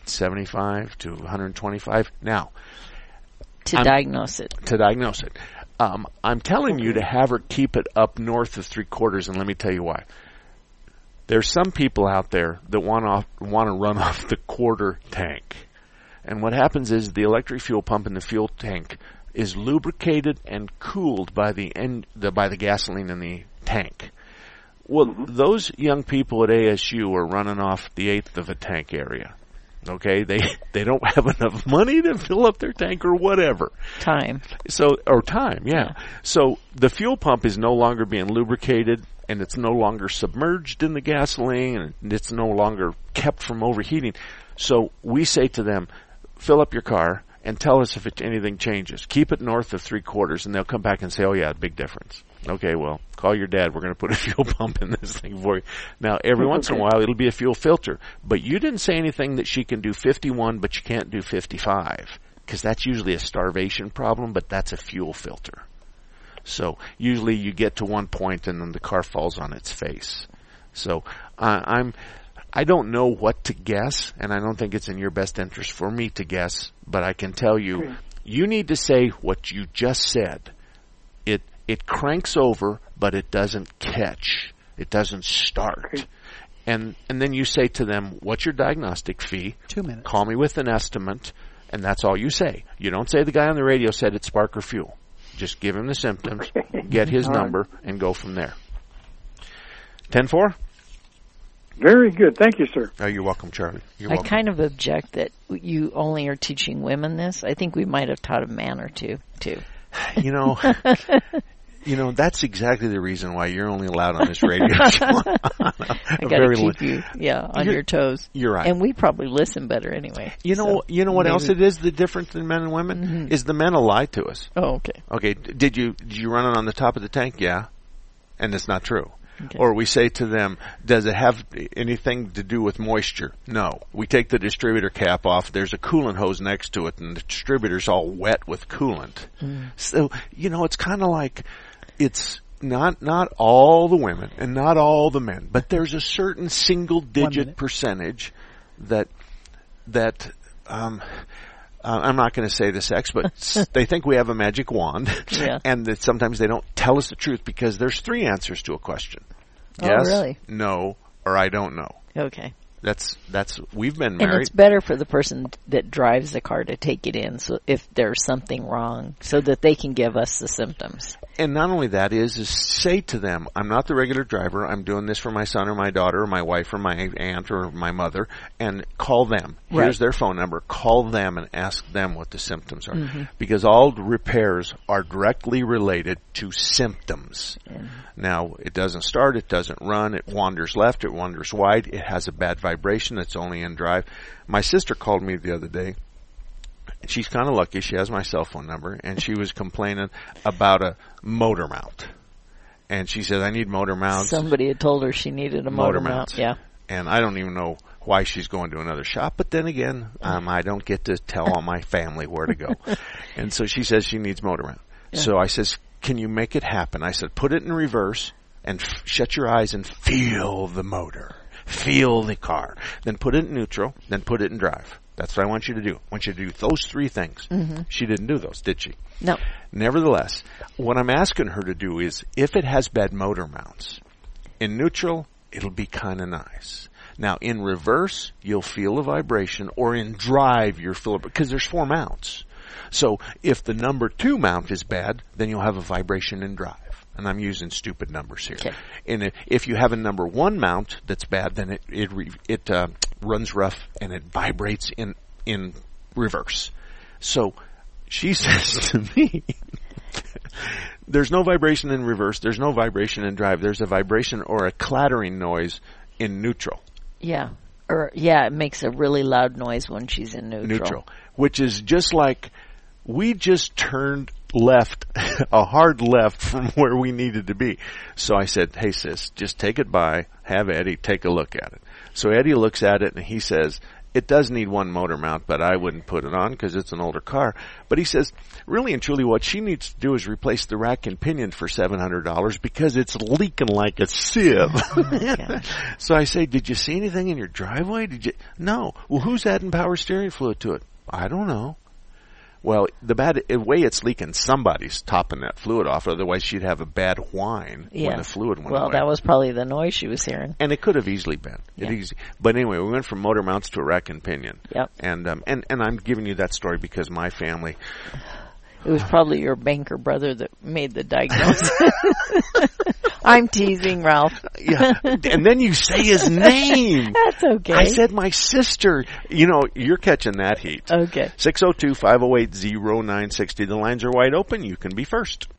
S2: 75 to 125. Now,
S3: to diagnose it.
S2: I'm telling you to have her keep it up north of 3/4, and let me tell you why. There's some people out there that want to run off the quarter tank. And what happens is the electric fuel pump in the fuel tank is lubricated and cooled by the gasoline in the tank. Well, those young people at ASU are running off the eighth of a tank area. Okay, they don't have enough money to fill up their tank or whatever.
S3: Time,
S2: yeah. So the fuel pump is no longer being lubricated, and it's no longer submerged in the gasoline, and it's no longer kept from overheating. So we say to them, fill up your car and tell us if anything changes. Keep it north of 3/4, and they'll come back and say, oh yeah, big difference. Okay, well, call your dad. We're going to put a fuel pump in this thing for you. Now, every once in a while, it'll be a fuel filter. But you didn't say anything that she can do 51, but you can't do 55, because that's usually a starvation problem, but that's a fuel filter. So usually you get to one point, and then the car falls on its face. So I don't know what to guess, and I don't think it's in your best interest for me to guess, but I can tell you, you need to say what you just said. It cranks over, but it doesn't catch. It doesn't start. And then you say to them, what's your diagnostic fee?
S4: 2 minutes.
S2: Call me with an estimate, and that's all you say. You don't say the guy on the radio said it's spark or fuel. Just give him the symptoms, get his number, and go from there. 10-4?
S11: Very good. Thank you, sir.
S2: Oh, you're welcome, Charlie. You're welcome.
S3: I kind of object that you only are teaching women this. I think we might have taught a man or two, too.
S2: That's exactly the reason why you're only allowed on this radio show.
S3: I got to keep you, on your toes.
S2: You're right.
S3: And we probably listen better anyway.
S2: You know what else it is, the difference in men and women? Mm-hmm. Is the men will lie to us.
S3: Oh, okay.
S2: Okay, did you run it on the top of the tank? Yeah. And it's not true.
S3: Okay.
S2: Or we say to them, does it have anything to do with moisture? No. We take the distributor cap off. There's a coolant hose next to it, and the distributor's all wet with coolant. So, it's kind of like it's not all the women and not all the men, but there's a certain single-digit percentage that I'm not going to say the sex, but they think we have a magic wand, and that sometimes they don't tell us the truth because there's 3 answers to a question. Yes,
S3: really?
S2: No, or I don't know.
S3: Okay.
S2: We've been married.
S3: And it's better for the person that drives the car to take it in, so if there's something wrong, so that they can give us the symptoms.
S2: And not only that is say to them, I'm not the regular driver. I'm doing this for my son or my daughter or my wife or my aunt or my mother, and call them.
S3: Right.
S2: Here's their phone number. Call them and ask them what the symptoms are. Because all repairs are directly related to symptoms. Now, it doesn't start, it doesn't run, it wanders left, it wanders wide, it has a bad vibration that's only in drive. My sister called me the other day. She's kind of lucky. She has my cell phone number, and she was complaining about a motor mount. And she said, I need motor mounts.
S3: Somebody had told her she needed a motor mount. Yeah.
S2: And I don't even know why she's going to another shop. But then again, I don't get to tell all my family where to go. And so she says she needs motor mount. Yeah. So I says, can you make it happen? I said, put it in reverse and shut your eyes and feel the motor. Feel the car. Then put it in neutral. Then put it in drive. That's what I want you to do. I want you to do those 3 things. She didn't do those, did she?
S3: No.
S2: Nevertheless, what I'm asking her to do is, if it has bad motor mounts, in neutral, it'll be kind of nice. Now, in reverse, you'll feel a vibration, or in drive, you'll feel it, because there's 4 mounts. So, if the number 2 mount is bad, then you'll have a vibration in drive. And I'm using stupid numbers here. Okay. And if you have a number 1 mount that's bad, then it runs rough and it vibrates in reverse. So she says to me, there's no vibration in reverse, there's no vibration in drive, there's a vibration or a clattering noise in neutral.
S3: Yeah. It makes a really loud noise when she's in neutral.
S2: Which is just like we just turned left, a hard left from where we needed to be. So I said, hey sis, just take it by, have Eddie take a look at it. So Eddie looks at it and he says, it does need 1 motor mount, but I wouldn't put it on because it's an older car. But he says, really and truly what she needs to do is replace the rack and pinion for $700 because it's leaking like a sieve. So I say, did you see anything in your driveway? No. Well, who's adding power steering fluid to it? I don't know. Well, the way it's leaking, somebody's topping that fluid off. Otherwise, she'd have a bad whine when the fluid went away.
S3: Well, that was probably the noise she was hearing.
S2: And it could have easily been. But anyway, we went from motor mounts to a rack and pinion.
S3: Yep.
S2: And I'm giving you that story because my family...
S3: It was probably your banker brother that made the diagnosis. I'm teasing, Ralph.
S2: Yeah, and then you say his name.
S3: That's okay.
S2: I said my sister. You're catching that heat.
S3: Okay.
S2: 602-508-0960. The lines are wide open. You can be first.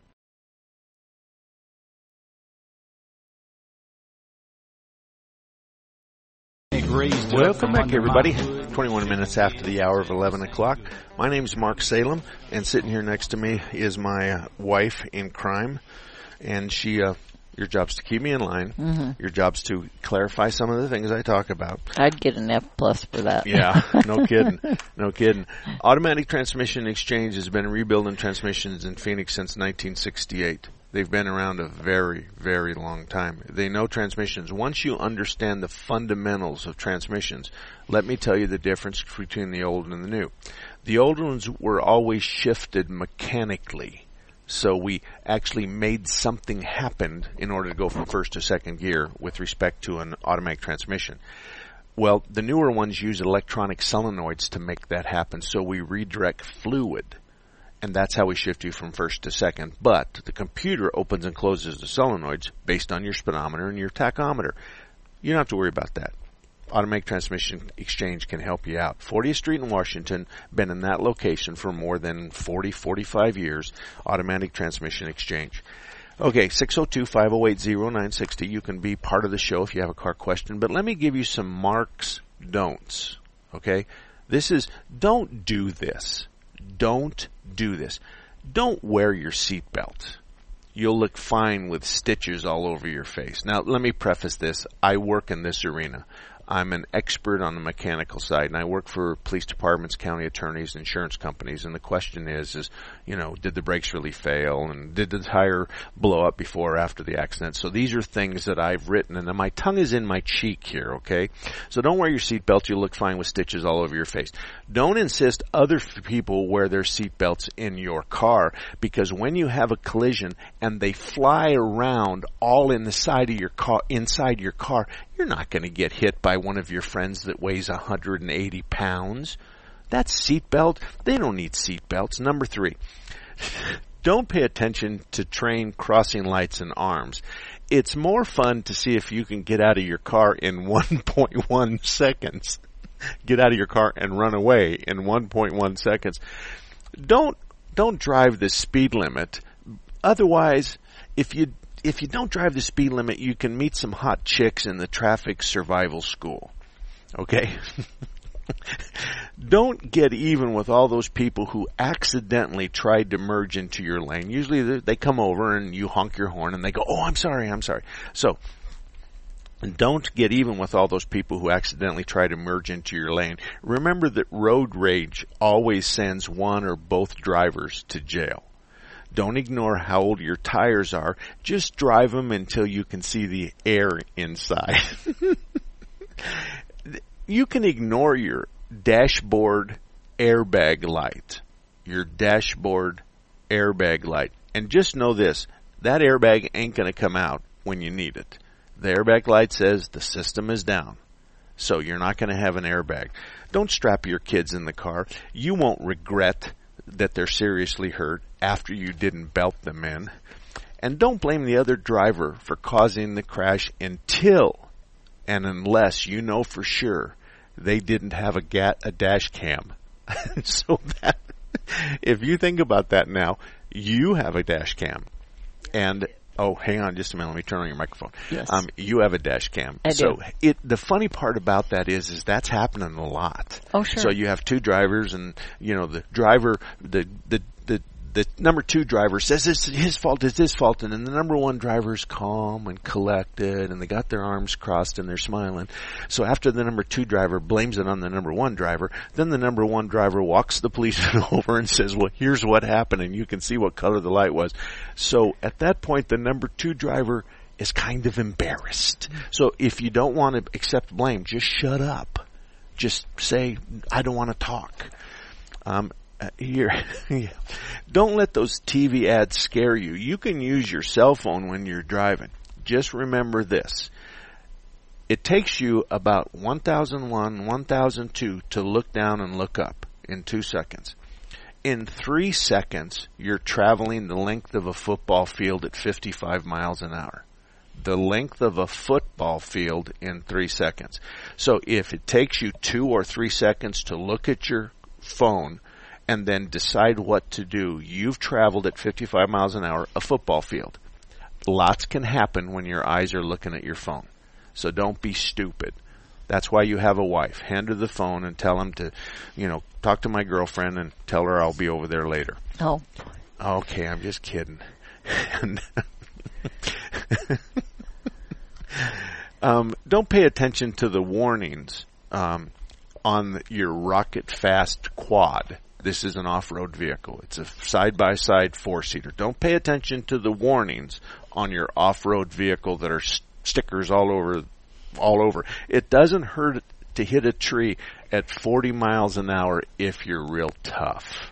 S2: Welcome back, everybody. 21 minutes after the hour of 11 o'clock. My name's Mark Salem, and sitting here next to me is my wife in crime. And she, your job's to keep me in line. Your job's to clarify some of the things I talk about.
S3: I'd get an F+ for that.
S2: Yeah, no kidding. No kidding. Automatic Transmission Exchange has been rebuilding transmissions in Phoenix since 1968. They've been around a very, very long time. They know transmissions. Once you understand the fundamentals of transmissions, let me tell you the difference between the old and the new. The old ones were always shifted mechanically. So we actually made something happen in order to go from first to second gear with respect to an automatic transmission. Well, the newer ones use electronic solenoids to make that happen. So we redirect fluid. And that's how we shift you from first to second. But the computer opens and closes the solenoids based on your speedometer and your tachometer. You don't have to worry about that. Automatic Transmission Exchange can help you out. 40th Street in Washington, been in that location for more than 45 years. Automatic Transmission Exchange. Okay, 602-508-0960. You can be part of the show if you have a car question. But let me give you some Mark's don'ts. Okay? This is, don't do this. Don't do this. Don't wear your seatbelt. you'll look fine with stitches all over your face. Now, let me preface this. I work in this arena. I'm an expert on the mechanical side, and I work for police departments, county attorneys, insurance companies, and the question is, did the brakes really fail, and did the tire blow up before or after the accident? So these are things that I've written, and my tongue is in my cheek here, okay? So don't wear your seatbelt. You'll look fine with stitches all over your face. Don't insist other people wear their seatbelts in your car, because when you have a collision and they fly around all in the side of your car, inside your car, you're not going to get hit by one of your friends that weighs 180 pounds. That's seatbelt. They don't need seatbelts. Number 3, don't pay attention to train crossing lights and arms. It's more fun to see if you can get out of your car in 1.1 seconds. Get out of your car and run away in 1.1 seconds. Don't drive the speed limit. Otherwise, if you don't drive the speed limit, you can meet some hot chicks in the traffic survival school. Okay? Don't get even with all those people who accidentally tried to merge into your lane. Usually they come over and you honk your horn and they go, "Oh, I'm sorry." So, don't get even with all those people who accidentally try to merge into your lane. Remember that road rage always sends one or both drivers to jail. Don't ignore how old your tires are. Just drive them until you can see the air inside. You can ignore your dashboard airbag light. Your dashboard airbag light. And just know this, that airbag ain't going to come out when you need it. The airbag light says the system is down. So you're not going to have an airbag. Don't strap your kids in the car. You won't regret that they're seriously hurt after you didn't belt them in. And don't blame the other driver for causing the crash until and unless you know for sure they didn't have a dash cam. So that, if you think about that now, you have a dash cam. And, oh, hang on just a minute. Let me turn on your microphone.
S3: Yes.
S2: You have a dash cam.
S3: I do.
S2: So the funny part about that is that's happening a lot.
S3: Oh, sure.
S2: So you have two drivers and, the driver, the number 2 driver says it's his fault, and then the number 1 driver's calm and collected, and they got their arms crossed and they're smiling. So after the number 2 driver blames it on the number 1 driver, then the number 1 driver walks the policeman over and says, "Well, here's what happened," and you can see what color the light was. So at that point, the number 2 driver is kind of embarrassed. So if you don't want to accept blame, just shut up. Just say, "I don't want to talk." Don't let those TV ads scare you. You can use your cell phone when you're driving. Just remember this. It takes you about 1001, 1002 to look down and look up in 2 seconds. In 3 seconds, you're traveling the length of a football field at 55 miles an hour. The length of a football field in 3 seconds. So if it takes you 2 or 3 seconds to look at your phone and then decide what to do, you've traveled at 55 miles an hour a football field. Lots can happen when your eyes are looking at your phone. So don't be stupid. That's why you have a wife. Hand her the phone and tell him to, talk to my girlfriend and tell her I'll be over there later.
S3: Oh.
S2: Okay, I'm just kidding. Don't pay attention to the warnings on your Rocket Fast quad. This is an off-road vehicle. It's a side-by-side 4-seater. Don't pay attention to the warnings on your off-road vehicle that are stickers all over. It doesn't hurt to hit a tree at 40 miles an hour if you're real tough.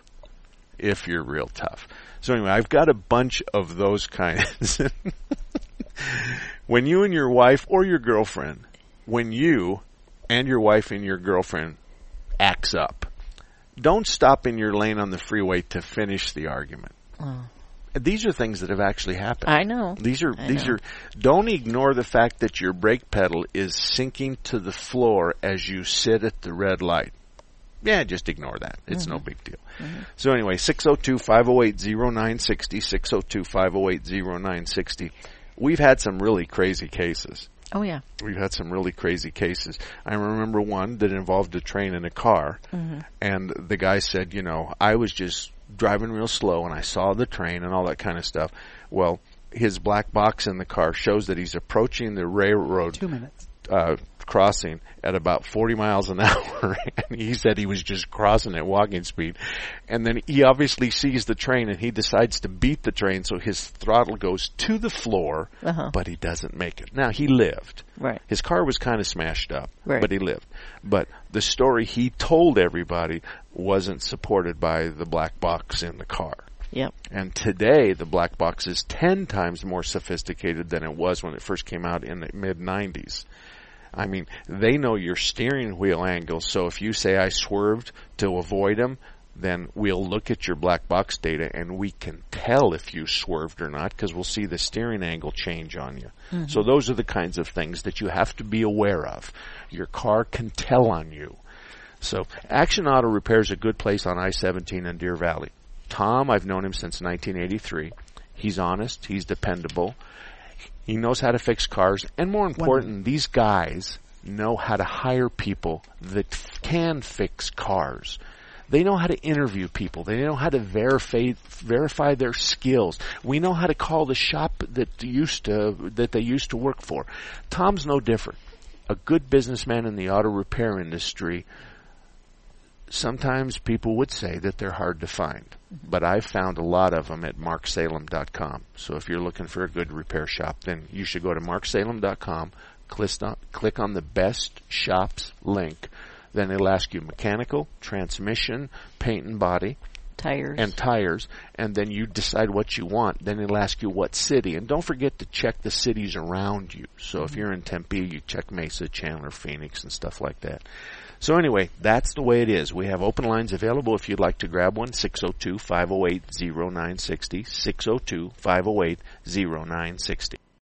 S2: So anyway, I've got a bunch of those kinds. When you and your wife or your girlfriend, when you and your wife and your girlfriend acts up, don't stop in your lane on the freeway to finish the argument.
S3: Oh.
S2: These are things that have actually happened.
S3: I know.
S2: Don't ignore the fact that your brake pedal is sinking to the floor as you sit at the red light. Yeah, just ignore that. It's no big deal. Mm-hmm. So anyway, 602-508-0960, 602-508-0960. We've had some really crazy cases.
S3: Oh, yeah.
S2: We've had some really crazy cases. I remember one that involved a train and a car, and the guy said, I was just driving real slow, and I saw the train and all that kind of stuff. Well, his black box in the car shows that he's approaching the railroad
S4: 2 minutes.
S2: Crossing at about 40 miles an hour, and he said he was just crossing at walking speed. And then he obviously sees the train, and he decides to beat the train, so his throttle goes to the floor, but he doesn't make it. Now, he lived.
S3: Right.
S2: His car was kind of smashed up,
S3: right,
S2: but he lived. But the story he told everybody wasn't supported by the black box in the car.
S3: Yep.
S2: And today, the black box is 10 times more sophisticated than it was when it first came out in the mid-90s. I mean, they know your steering wheel angles, so if you say I swerved to avoid them, then we'll look at your black box data and we can tell if you swerved or not, because we'll see the steering angle change on you. Mm-hmm. So those are the kinds of things that you have to be aware of. Your car can tell on you. So Action Auto Repair is a good place on I-17 in Deer Valley. Tom, I've known him since 1983. He's honest. He's dependable. He knows how to fix cars. And more important, these guys know how to hire people that can fix cars. They know how to interview people. They know how to verify their skills. We know how to call the shop that they used to work for. Tom's no different. A good businessman in the auto repair industry. Sometimes people would say that they're hard to find, but I've found a lot of them at marksalem.com. So if you're looking for a good repair shop, then you should go to marksalem.com, click on the best shops link. Then it'll ask you mechanical, transmission, paint and body, tires, and then you decide what you want. Then it'll ask you what city, and don't forget to check the cities around you. So if you're in Tempe, you check Mesa, Chandler, Phoenix, and stuff like that. So anyway, that's the way it is. We have open lines available if you'd like to grab one, 602-508-0960, 602-508-0960.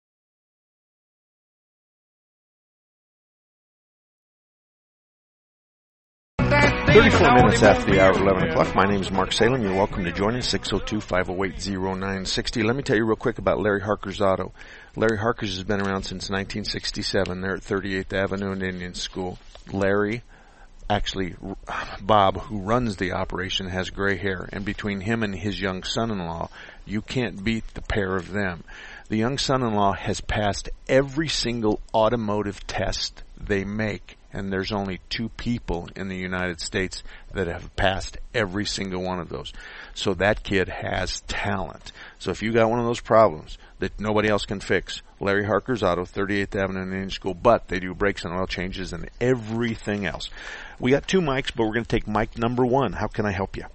S2: Minutes after the hour of 11 o'clock. My name is Mark Salem. You're welcome to join us, 602-508-0960. Let me tell you real quick about Larry Harker's Auto. Larry Harker's has been around since 1967. They're at 38th Avenue and Indian School. Larry, actually, Bob, who runs the operation, has gray hair. And between him and his young son-in-law, you can't beat the pair of them. The young son-in-law has passed every single automotive test they make. And there's only 2 people in the United States that have passed every single one of those. So that kid has talent. So if you got one of those problems that nobody else can fix, Larry Harker's Auto, 38th Avenue and Indian School, but they do brakes and oil changes and everything else. We got 2 mics, but we're going to take mic number 1. How can I help you?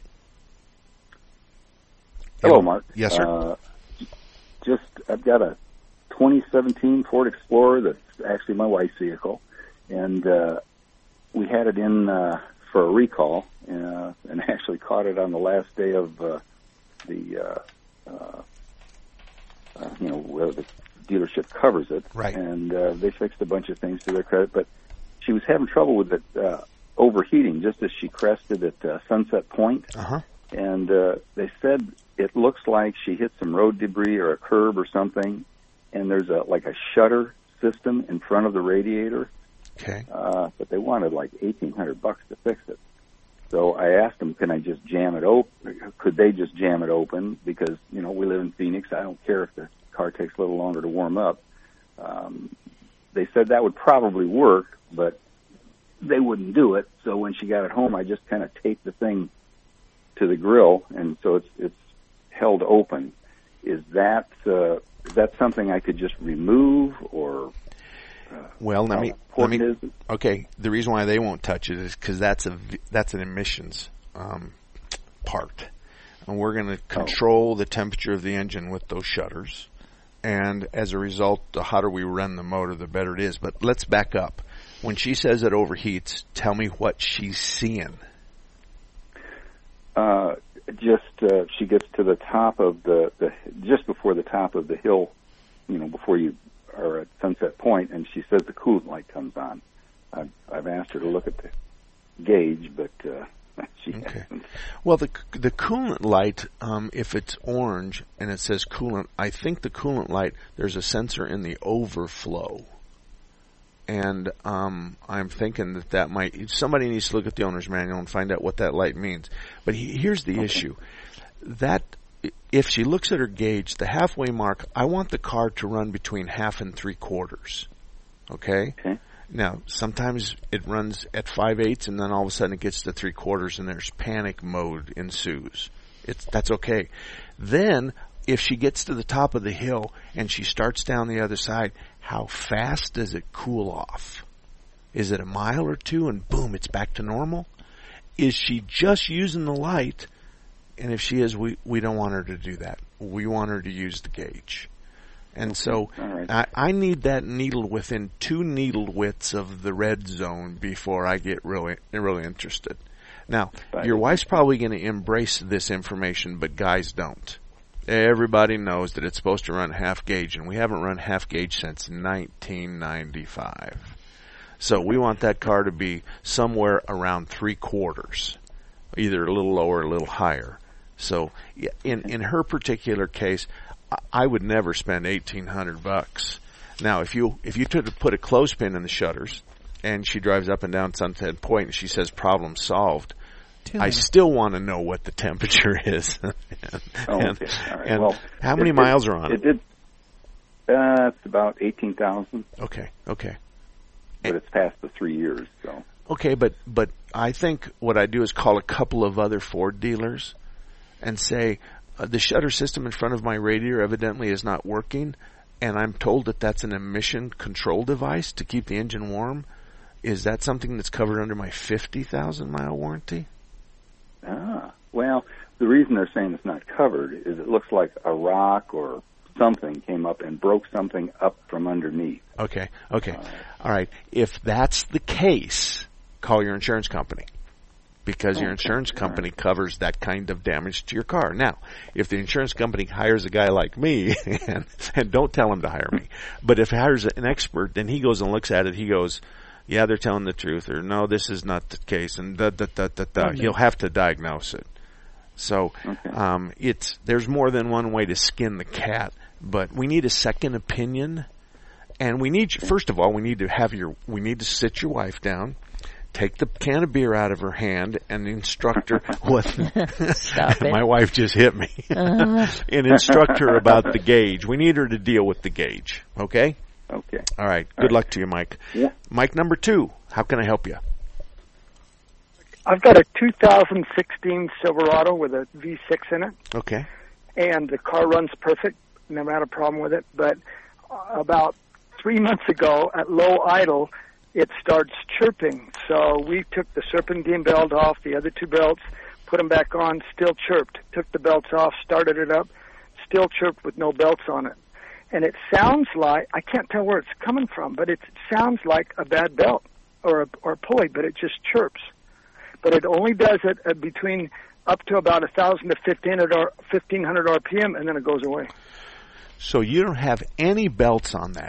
S12: Hello, Mark.
S2: Yes, sir.
S12: I've got a 2017 Ford Explorer that's actually my wife's vehicle. And we had it in for a recall, and actually caught it on the last day of where the dealership covers it.
S2: Right.
S12: And they fixed a bunch of things to their credit, but she was having trouble with it overheating just as she crested at Sunset Point.
S2: Uh-huh.
S12: And they said it looks like she hit some road debris or a curb or something, and there's a shutter system in front of the radiator.
S2: Okay.
S12: But they wanted like $1,800 to fix it. So I asked them, can I just jam it open? Could they just jam it open? Because, we live in Phoenix. I don't care if the car takes a little longer to warm up. They said that would probably work, but they wouldn't do it. So when she got it home, I just kind of taped the thing to the grill, and so it's held open. Is that something I could just remove, or...
S2: Well, okay, the reason why they won't touch it is because that's an emissions part. And we're going to control the temperature of the engine with those shutters. And as a result, the hotter we run the motor, the better it is. But let's back up. When she says it overheats, tell me what she's seeing.
S12: She gets to the top of just before the top of the hill, before you are at Sunset Point, and she says the coolant light comes on. I've asked her to look at the gauge, but she hasn't.
S2: Well, the coolant light, if it's orange and it says coolant, I think the coolant light, there's a sensor in the overflow. And I'm thinking that might... Somebody needs to look at the owner's manual and find out what that light means. But here's the issue. That if she looks at her gauge, the halfway mark, I want the car to run between 1/2 and 3/4. Okay? Now, sometimes it runs at 5/8 and then all of a sudden it gets to 3/4 and there's panic mode ensues. That's okay. Then, if she gets to the top of the hill and she starts down the other side, how fast does it cool off? Is it a mile or two and boom, it's back to normal? Is she just using the light? And if she is, we don't want her to do that. We want her to use the gauge. And so I need that needle within 2 needle widths of the red zone before I get really interested. Now, your wife's probably going to embrace this information, but guys don't. Everybody knows that it's supposed to run half gauge, and we haven't run half gauge since 1995. So we want that car to be somewhere around 3/4, either a little lower or a little higher. So in her particular case, I would never spend $1,800. Now, if you took to put a clothespin in the shutters, and she drives up and down Sunset Point and she says problem solved, I still want to know what the temperature is. And how many miles are on it?
S12: It's about 18,000.
S2: Okay.
S12: But it's past the 3 years, so.
S2: Okay, but I think what I do is call a couple of other Ford dealers and say, the shutter system in front of my radiator evidently is not working, and I'm told that that's an emission control device to keep the engine warm. Is that something that's covered under my 50,000-mile warranty?
S12: Well, the reason they're saying it's not covered is it looks like a rock or something came up and broke something up from underneath.
S2: Okay. All right. If that's the case, call your insurance company, because your insurance company covers that kind of damage to your car. Now, if the insurance company hires a guy like me, and don't tell him to hire me, but if he hires an expert, then he goes and looks at it, he goes, yeah, they're telling the truth, or no, this is not the case, and he'll have to diagnose it. So there's more than one way to skin the cat, but we need a second opinion, and first of all, we need to sit your wife down, take the can of beer out of her hand, and instruct her what. Stop it. My wife just hit me. And instruct her about the gauge. We need her to deal with the gauge. Okay.
S12: Okay.
S2: All right. Good luck to you, Mike.
S12: Yeah.
S2: Mike number 2. How can I help you?
S13: I've got a 2016 Silverado with a V6 in it.
S2: Okay.
S13: And the car runs perfect. Never had a problem with it. But about 3 months ago, at low idle, it starts chirping. So we took the serpentine belt off, the other 2 belts, put them back on, still chirped. Took the belts off, started it up, still chirped with no belts on it. And it sounds like, I can't tell where it's coming from, but it sounds like a bad belt or a pulley, but it just chirps. But it only does it between up to about 1,000 to 1,500 RPM, and then it goes away.
S2: So you don't have any belts on that,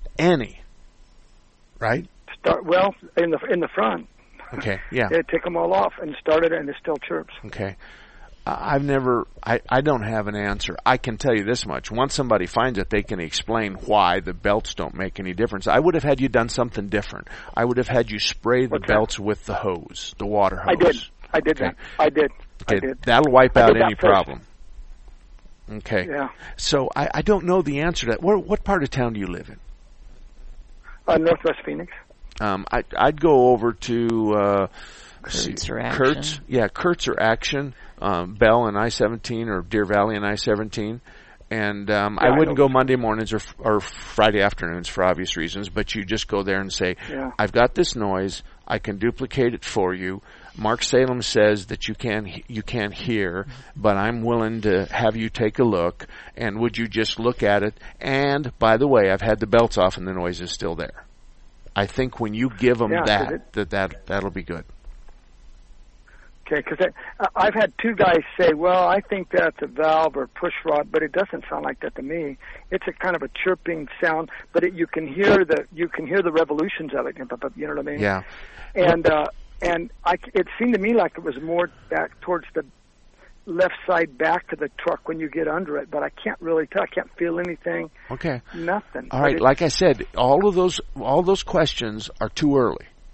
S2: right?
S13: In the front.
S2: Okay, yeah.
S13: They take them all off and started it, and it still chirps.
S2: Okay. I don't have an answer. I can tell you this much. Once somebody finds it, they can explain why the belts don't make any difference. I would have had you done something different. I would have had you spray the belts with the hose, the water hose.
S13: I did that. I did.
S2: That'll wipe out any problem. Okay.
S13: Yeah.
S2: So I don't know the answer to that. What part of town do you live in?
S13: Northwest Phoenix.
S2: I'd go over to
S3: Kurtz or Action.
S2: Kurtz. Yeah, Kurtz or Action. Bell and I-17 or Deer Valley and I-17. And I wouldn't go Monday mornings or Friday afternoons for obvious reasons, but you just go there and say, I've got this noise. I can duplicate it for you. Mark Salem says that you can't hear, but I'm willing to have you take a look, and would you just look at it? And, by the way, I've had the belts off and the noise is still there. I think when you give them that'll be good.
S13: Okay, because I've had 2 guys say, well, I think that's a valve or push rod, but it doesn't sound like that to me. It's a kind of a chirping sound, but you can hear the revolutions of it. You know what I mean?
S2: Yeah.
S13: And it seemed to me like it was more back towards the left side back of the truck when you get under it, but I can't really tell. I can't feel anything.
S2: Okay.
S13: Nothing.
S2: All right. Like I said, all those questions are too early.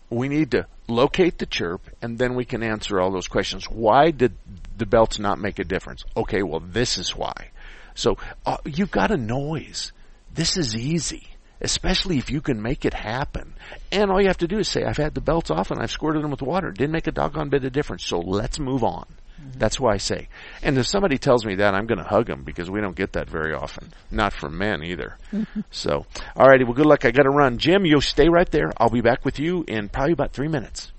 S2: we need to locate the chirp, and then we can answer all those questions. Why did the belts not make a difference? Okay, well, this is why. So you've got a noise. This is easy, especially if you can make it happen. And all you have to do is say, I've had the belts off and I've squirted them with water. It didn't make a doggone bit of difference, so let's move on. That's why I say. And if somebody tells me that, I'm going to hug them, because we don't get that very often. Not from men either. So, all righty, well, good luck. I got to run. Jim, you'll stay right there. I'll be back with you in probably about 3 minutes.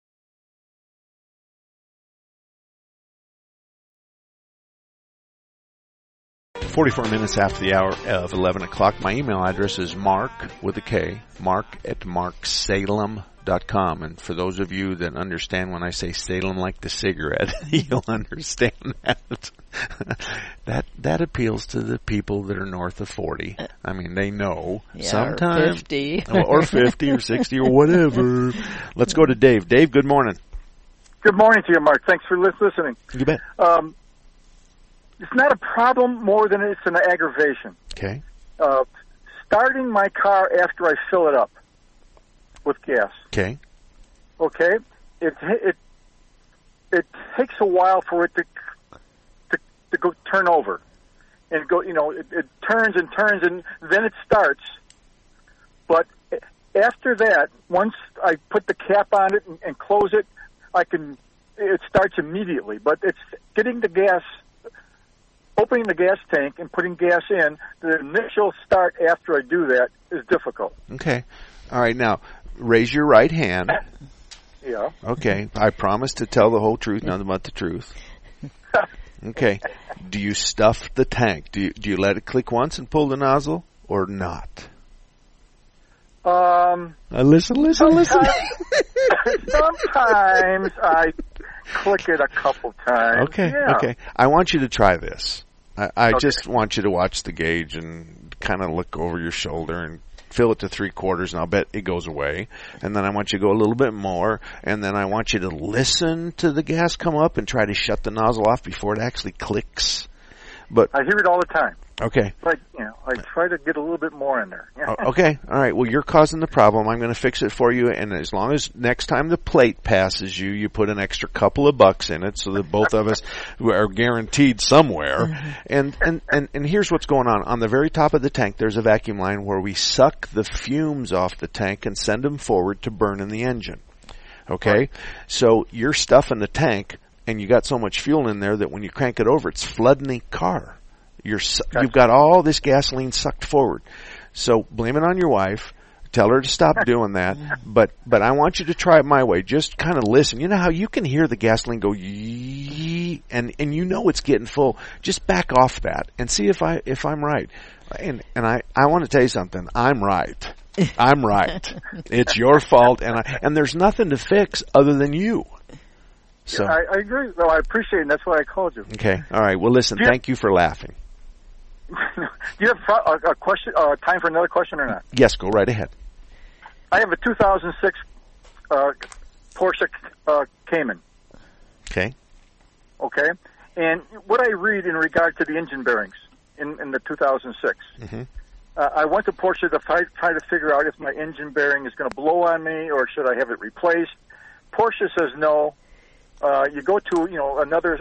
S2: "44 minutes after the hour of 11 o'clock. My email address is Mark with a K, mark@marksalem.com. And for those of you that understand when I say Salem like the cigarette, you'll understand that. that appeals to the people that are north of 40. I mean, they know. Sometime,
S3: or 50.
S2: or 50 or 60 or whatever. Let's go to Dave. Dave, good morning.
S14: Good morning to you, Mark. Thanks for listening.
S2: You bet.
S14: It's not a problem more than it's an aggravation.
S2: Okay.
S14: Starting my car after I fill it up with gas.
S2: Okay.
S14: Okay. It takes a while for it to go turn over, and go. It turns and turns, and then it starts. But after that, once I put the cap on it and close it, it starts immediately. But it's getting the gas. Opening the gas tank and putting gas in, the initial start after I do that is difficult.
S2: Okay. All right. Now, raise your right hand.
S14: Yeah.
S2: Okay. I promise to tell the whole truth, nothing but the truth. Okay. Do you stuff the tank? Do you let it click once and pull the nozzle, or not? Listen.
S14: Sometimes I click it a couple times.
S2: Okay,
S14: yeah.
S2: okay. I want you to try this. I just want you to watch the gauge and kind of look over your shoulder and fill it to 3/4, and I'll bet it goes away. And then I want you to go a little bit more, and then I want you to listen to the gas come up and try to shut the nozzle off before it actually clicks. But
S14: I hear it all the time.
S2: Okay.
S14: But, I try to get a little bit more in there.
S2: Okay. All right. Well, you're causing the problem. I'm going to fix it for you. And as long as next time the plate passes you, you put an extra couple of bucks in it so that both of us are guaranteed somewhere. And here's what's going on. On the very top of the tank, there's a vacuum line where we suck the fumes off the tank and send them forward to burn in the engine. Okay? So you're stuffing the tank, and you got so much fuel in there that when you crank it over, it's flooding the car. You've got all this gasoline sucked forward. So blame it on your wife. Tell her to stop doing that. But I want you to try it my way. Just kind of listen. You know how you can hear the gasoline go yee, and you know it's getting full. Just back off that and see if I'm right. And I want to tell you something. I'm right. I'm right. It's your fault, and there's nothing to fix other than you. So
S14: I agree. Well, I appreciate it, and that's why I called you.
S2: Okay. All right. Well, listen, thank you for laughing.
S14: Do you have a question? Time for another question or not?
S2: Yes, go right ahead.
S14: I have a 2006 Porsche Cayman.
S2: Okay.
S14: Okay. And what I read in regard to the engine bearings in the 2006, I went to Porsche to try to figure out if my engine bearing is going to blow on me or should I have it replaced. Porsche says no. You go to another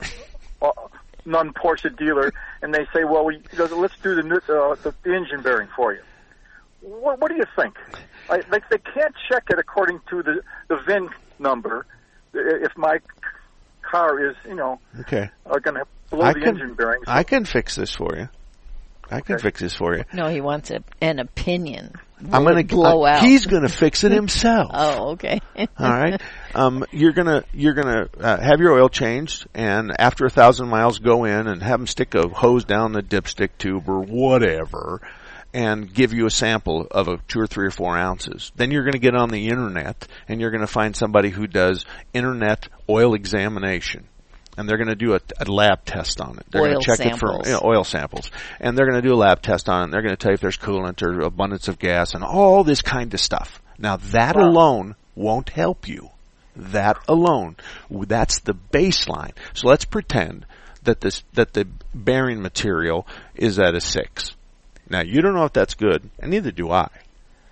S14: non-Porsche dealer, and they say, "Well, let's do the engine bearing for you." What do you think? They can't check it according to the VIN number. If my car is going to blow the engine bearing,
S2: I can fix this for you. I can fix this for you.
S3: No, he wants an opinion.
S2: I'm going to blow out. He's going to fix it himself.
S3: Oh, okay.
S2: All right. You're gonna have your oil changed, and after 1,000 miles, go in and have them stick a hose down the dipstick tube or whatever, and give you a sample of 2 or 3 or 4 ounces. Then you're going to get on the internet, and you're going to find somebody who does internet oil examination. And they're going to do a lab test on it. They're going to check it for oil samples. And they're going to do a lab test on it. And they're going to tell you if there's coolant or abundance of gas and all this kind of stuff. Now, that alone won't help you. That alone. That's the baseline. So let's pretend that the bearing material is at a 6. Now, you don't know if that's good, and neither do I.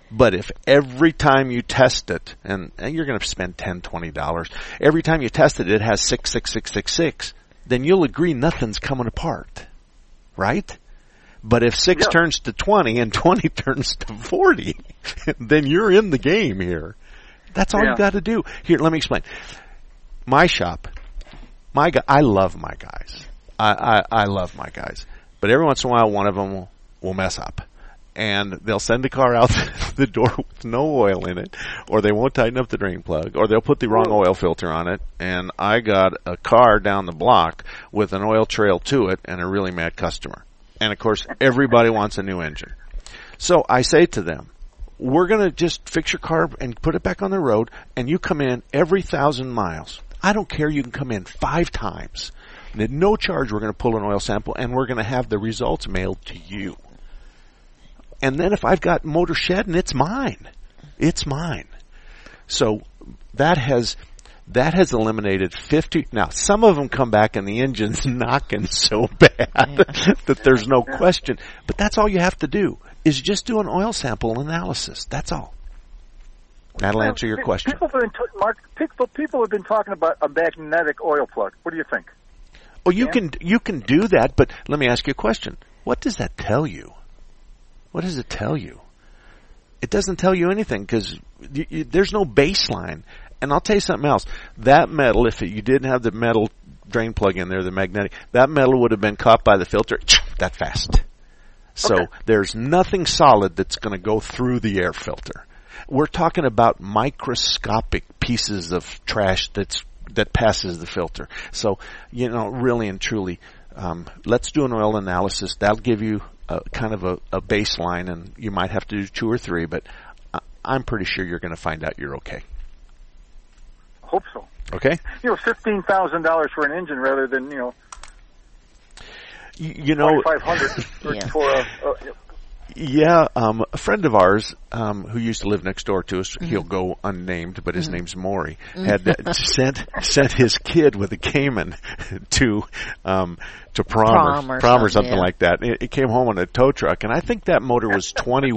S2: But if every time you test it, and you're going to spend $10, $20, every time you test it, it has 66666, then you'll agree nothing's coming apart, right? But if 6 turns to 20 and 20 turns to 40, then you're in the game here. That's all you got to do. Here, let me explain. My shop, I love my guys. I love my guys. But every once in a while, one of them will mess up. And they'll send the car out the door with no oil in it, or they won't tighten up the drain plug, or they'll put the wrong oil filter on it. And I got a car down the block with an oil trail to it and a really mad customer. And, of course, everybody wants a new engine. So I say to them, we're going to just fix your car and put it back on the road, and you come in every 1,000 miles. I don't care. You can come in 5 times. And at no charge, we're going to pull an oil sample, and we're going to have the results mailed to you. And then if I've got motor shedding, it's mine. It's mine. So that has eliminated 50. Now, some of them come back and the engine's knocking so bad that there's no question. But that's all you have to do is just do an oil sample analysis. That's all. That'll answer your question.
S14: People have been talking about a magnetic oil plug. What do you think?
S2: Well, you can do that, but let me ask you a question. What does that tell you? What does it tell you? It doesn't tell you anything because there's no baseline. And I'll tell you something else. That metal, if you didn't have the metal drain plug in there, the magnetic, that metal would have been caught by the filter that fast. So there's nothing solid that's going to go through the air filter. We're talking about microscopic pieces of trash that passes the filter. So, really and truly, let's do an oil analysis. That'll give you kind of a baseline, and you might have to do 2 or 3, but I'm pretty sure you're going to find out you're okay.
S14: Hope so.
S2: Okay.
S14: $15,000 for an engine rather than $2,500 for a.
S2: Yeah, a friend of ours who used to live next door to us, he'll go unnamed, but his name's Maury, had sent his kid with a Cayman to prom or something like that. It came home on a tow truck, and I think that motor was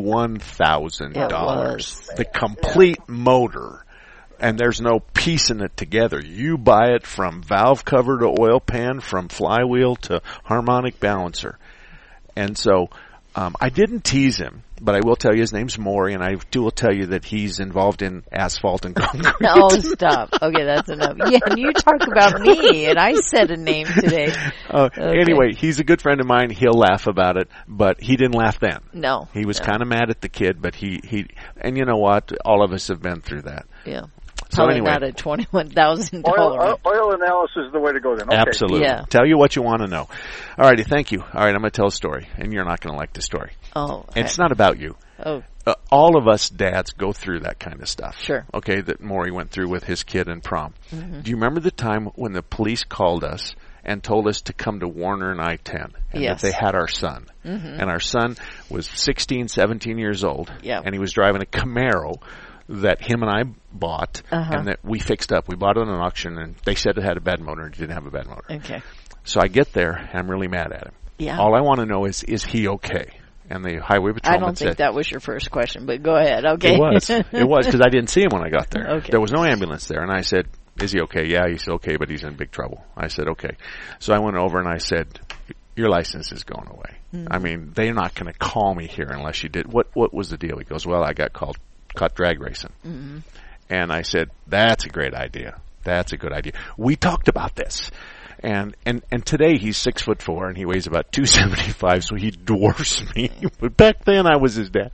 S2: $21,000. The complete motor. And there's no piecing it together. You buy it from valve cover to oil pan, from flywheel to harmonic balancer. And so I didn't tease him, but I will tell you his name's Maury, and I will tell you that he's involved in asphalt and concrete.
S3: Oh, stop. Okay, that's enough. Yeah, and you talk about me, and I said a name today.
S2: Anyway, he's a good friend of mine. He'll laugh about it, but he didn't laugh then.
S3: No.
S2: He was kind of mad at the kid, but he and you know what? All of us have been through that.
S3: Yeah.
S2: So
S3: probably
S2: anyway,
S3: not a $21,000.
S14: Oil analysis is the way to go then. Okay.
S2: Absolutely.
S3: Yeah.
S2: Tell you what you want to know. All righty, thank you. All right, I'm going to tell a story, and you're not going to like the story.
S3: Oh.
S2: And it's not about you.
S3: Oh.
S2: All of us dads go through that kind of stuff.
S3: Sure.
S2: Okay, that Maury went through with his kid in prom.
S3: Mm-hmm.
S2: Do you remember the time when the police called us and told us to come to Warner and I-10 and that they had our son?
S3: Mm-hmm.
S2: And our son was 16, 17 years old, and he was driving a Camaro that him and I bought and that we fixed up. We bought it on an auction, and they said it had a bad motor, and it didn't have a bad motor.
S3: Okay.
S2: So I get there, and I'm really mad at him.
S3: Yeah.
S2: All I want to know is he okay? And the highway patrolman said...
S3: I don't think that was your first question, but go ahead, okay?
S2: It was, because I didn't see him when I got there.
S3: Okay.
S2: There was no ambulance there, and I said, is he okay? Yeah, he's okay, but he's in big trouble. I said, okay. So I went over and I said, your license is going away. Mm-hmm. I mean, they're not going to call me here unless you did... What was the deal? He goes, well, I got caught drag racing.
S3: Mm-hmm.
S2: And I said, that's a great idea. That's a good idea. We talked about this. And today he's 6'4" and he weighs about 275, so he dwarfs me. But back then I was his dad.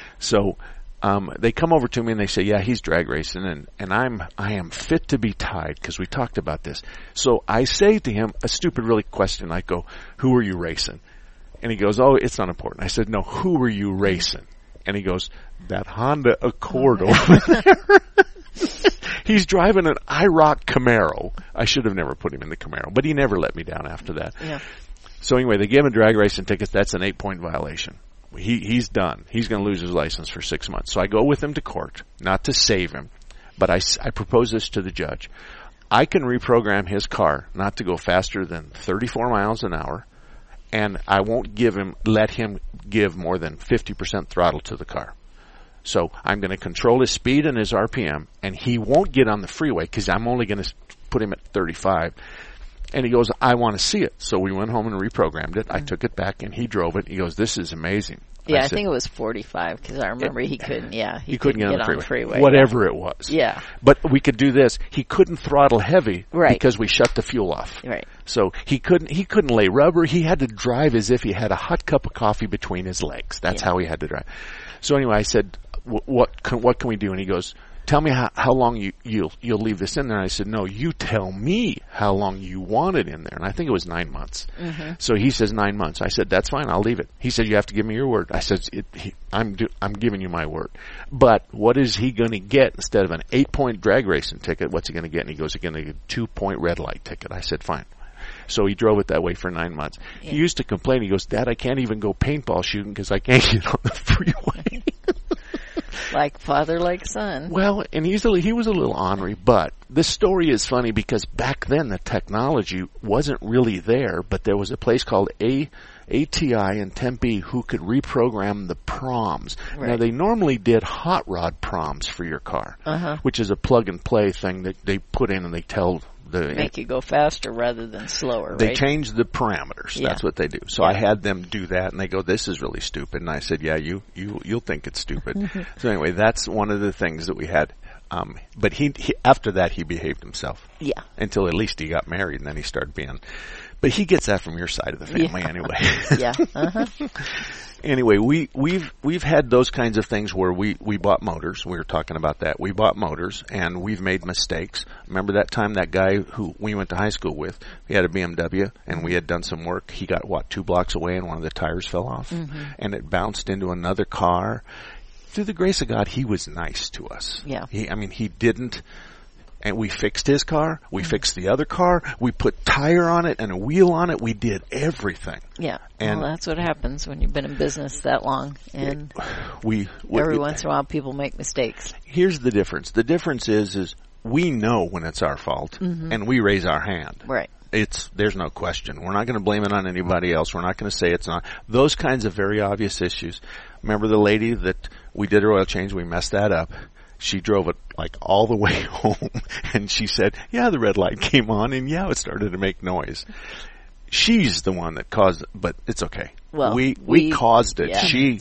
S2: So they come over to me and they say, yeah, he's drag racing, and I am fit to be tied because we talked about this. So I say to him a stupid really question. I go, who are you racing? And he goes, oh, it's not important. I said, no, who are you racing? And he goes, that Honda Accord over there. He's driving an IROC Camaro. I should have never put him in the Camaro, but he never let me down after that.
S3: Yeah.
S2: So anyway, they gave him drag racing tickets. That's an 8-point violation. He's done. He's going to lose his license for 6 months. So I go with him to court, not to save him, but I propose this to the judge. I can reprogram his car not to go faster than 34 miles an hour, and I won't let him give more than 50% throttle to the car. So I'm going to control his speed and his RPM, and he won't get on the freeway because I'm only going to put him at 35. And he goes, I want to see it. So we went home and reprogrammed it. I took it back, and he drove it. He goes, this is amazing.
S3: Yeah, I think it was 45 because I remember he couldn't. Yeah,
S2: he couldn't get on the freeway. Whatever it was.
S3: Yeah.
S2: But we could do this. He couldn't throttle heavy
S3: right.
S2: because we shut the fuel off.
S3: Right.
S2: So he couldn't lay rubber. He had to drive as if he had a hot cup of coffee between his legs. That's how he had to drive. So anyway, I said, what can we do? And he goes, tell me how long you'll leave this in there. And I said, no, you tell me how long you want it in there. And I think it was 9 months. Mm-hmm. So he says 9 months. I said, that's fine. I'll leave it. He said, you have to give me your word. I said, I'm giving you my word. But what is he going to get instead of an 8-point drag racing ticket? What's he going to get? And he goes, he's going to get a 2-point red light ticket. I said, fine. So he drove it that way for 9 months. Yeah. He used to complain. He goes, Dad, I can't even go paintball shooting because I can't get on the freeway.
S3: Like father, like son.
S2: Well, and he was a little ornery, but this story is funny because back then the technology wasn't really there, but there was a place called ATI in Tempe who could reprogram the proms. Right. Now, they normally did hot rod proms for your car, which is a plug-and-play thing that they put in and they tell
S3: make you go faster rather than slower,
S2: They
S3: right?
S2: change the parameters. Yeah. That's what they do. So I had them do that, and they go, this is really stupid. And I said, yeah, you'll think it's stupid. So anyway, that's one of the things that we had. But he after that, he behaved himself.
S3: Yeah.
S2: Until at least he got married, and then he started being... But he gets that from your side of the family anyway.
S3: Yeah.
S2: Anyway, we've had those kinds of things where we bought motors. We were talking about that. We bought motors, and we've made mistakes. Remember that time that guy who we went to high school with, he had a BMW, and we had done some work. He got, 2 blocks away, and one of the tires fell off, and it bounced into another car. Through the grace of God, he was nice to us.
S3: Yeah.
S2: He didn't... And we fixed his car. We fixed the other car. We put tire on it and a wheel on it. We did everything.
S3: Yeah. And that's what happens when you've been in business that long. And every once in a while people make mistakes.
S2: Here's the difference. The difference is we know when it's our fault and we raise our hand.
S3: Right.
S2: There's no question. We're not going to blame it on anybody else. We're not going to say it's not. Those kinds of very obvious issues. Remember the lady that we did her oil change? We messed that up. She drove it all the way home, and she said, yeah, the red light came on, and yeah, it started to make noise. She's the one that caused it, but it's okay.
S3: Well,
S2: we caused it.
S3: Yeah.
S2: She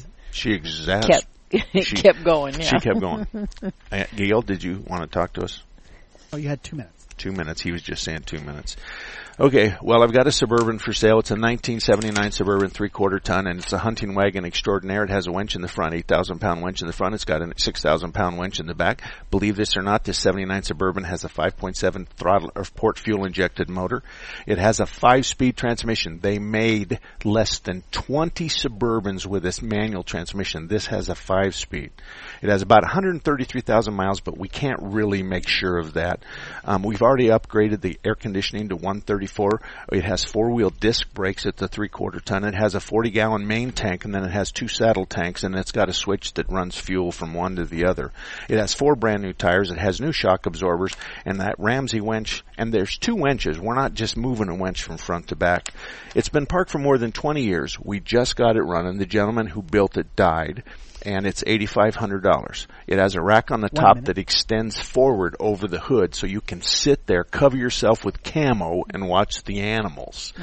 S3: kept going, yeah.
S2: She kept going. Gail, did you want to talk to us?
S4: Oh, you had 2 minutes.
S2: 2 minutes. He was just saying 2 minutes. Okay, well, I've got a Suburban for sale. It's a 1979 Suburban 3/4 ton, and it's a hunting wagon extraordinaire. It has a winch in the front, 8,000-pound winch in the front. It's got a 6,000-pound winch in the back. Believe this or not, this 79 Suburban has a 5.7 throttle or port fuel-injected motor. It has a 5-speed transmission. They made less than 20 Suburbans with this manual transmission. This has a 5-speed. It has about 133,000 miles, but we can't really make sure of that. We've already upgraded the air conditioning to 134. It has 4-wheel disc brakes at the 3/4 ton. It has a 40-gallon main tank, and then it has 2 saddle tanks, and it's got a switch that runs fuel from one to the other. It has 4 brand new tires. It has new shock absorbers, and that Ramsey winch, and there's 2 winches. We're not just moving a winch from front to back. It's been parked for more than 20 years. We just got it running. The gentleman who built it died, and it's $8,500. It has a rack on the top that extends forward over the hood so you can sit there, cover yourself with camo, and watch the animals.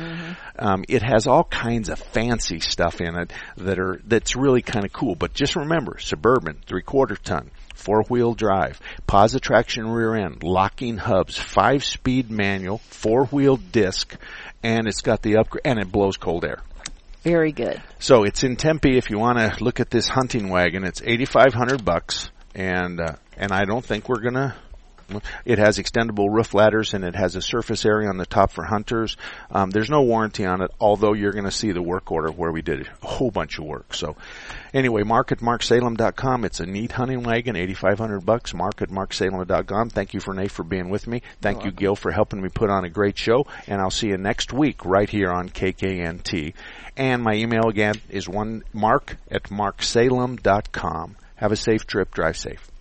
S2: It has all kinds of fancy stuff in it that's really kind of cool. But just remember, Suburban, 3/4 ton, 4-wheel drive, positive traction rear end, locking hubs, 5-speed manual, 4-wheel disc, and it's got the upgrade, and it blows cold air.
S3: Very good.
S2: So it's in Tempe. If you want to look at this hunting wagon, it's $8,500, and I don't think we're gonna. It has extendable roof ladders, and it has a surface area on the top for hunters. There's no warranty on it, although you're going to see the work order where we did a whole bunch of work. So anyway, mark at marksalem.com. It's a neat hunting wagon, $8,500. Mark at marksalem.com. Thank you, Renee, for being with me. Thank you, Gil, for helping me put on a great show. And I'll see you next week right here on KKNT. And my email again is mark at marksalem.com. Have a safe trip. Drive safe.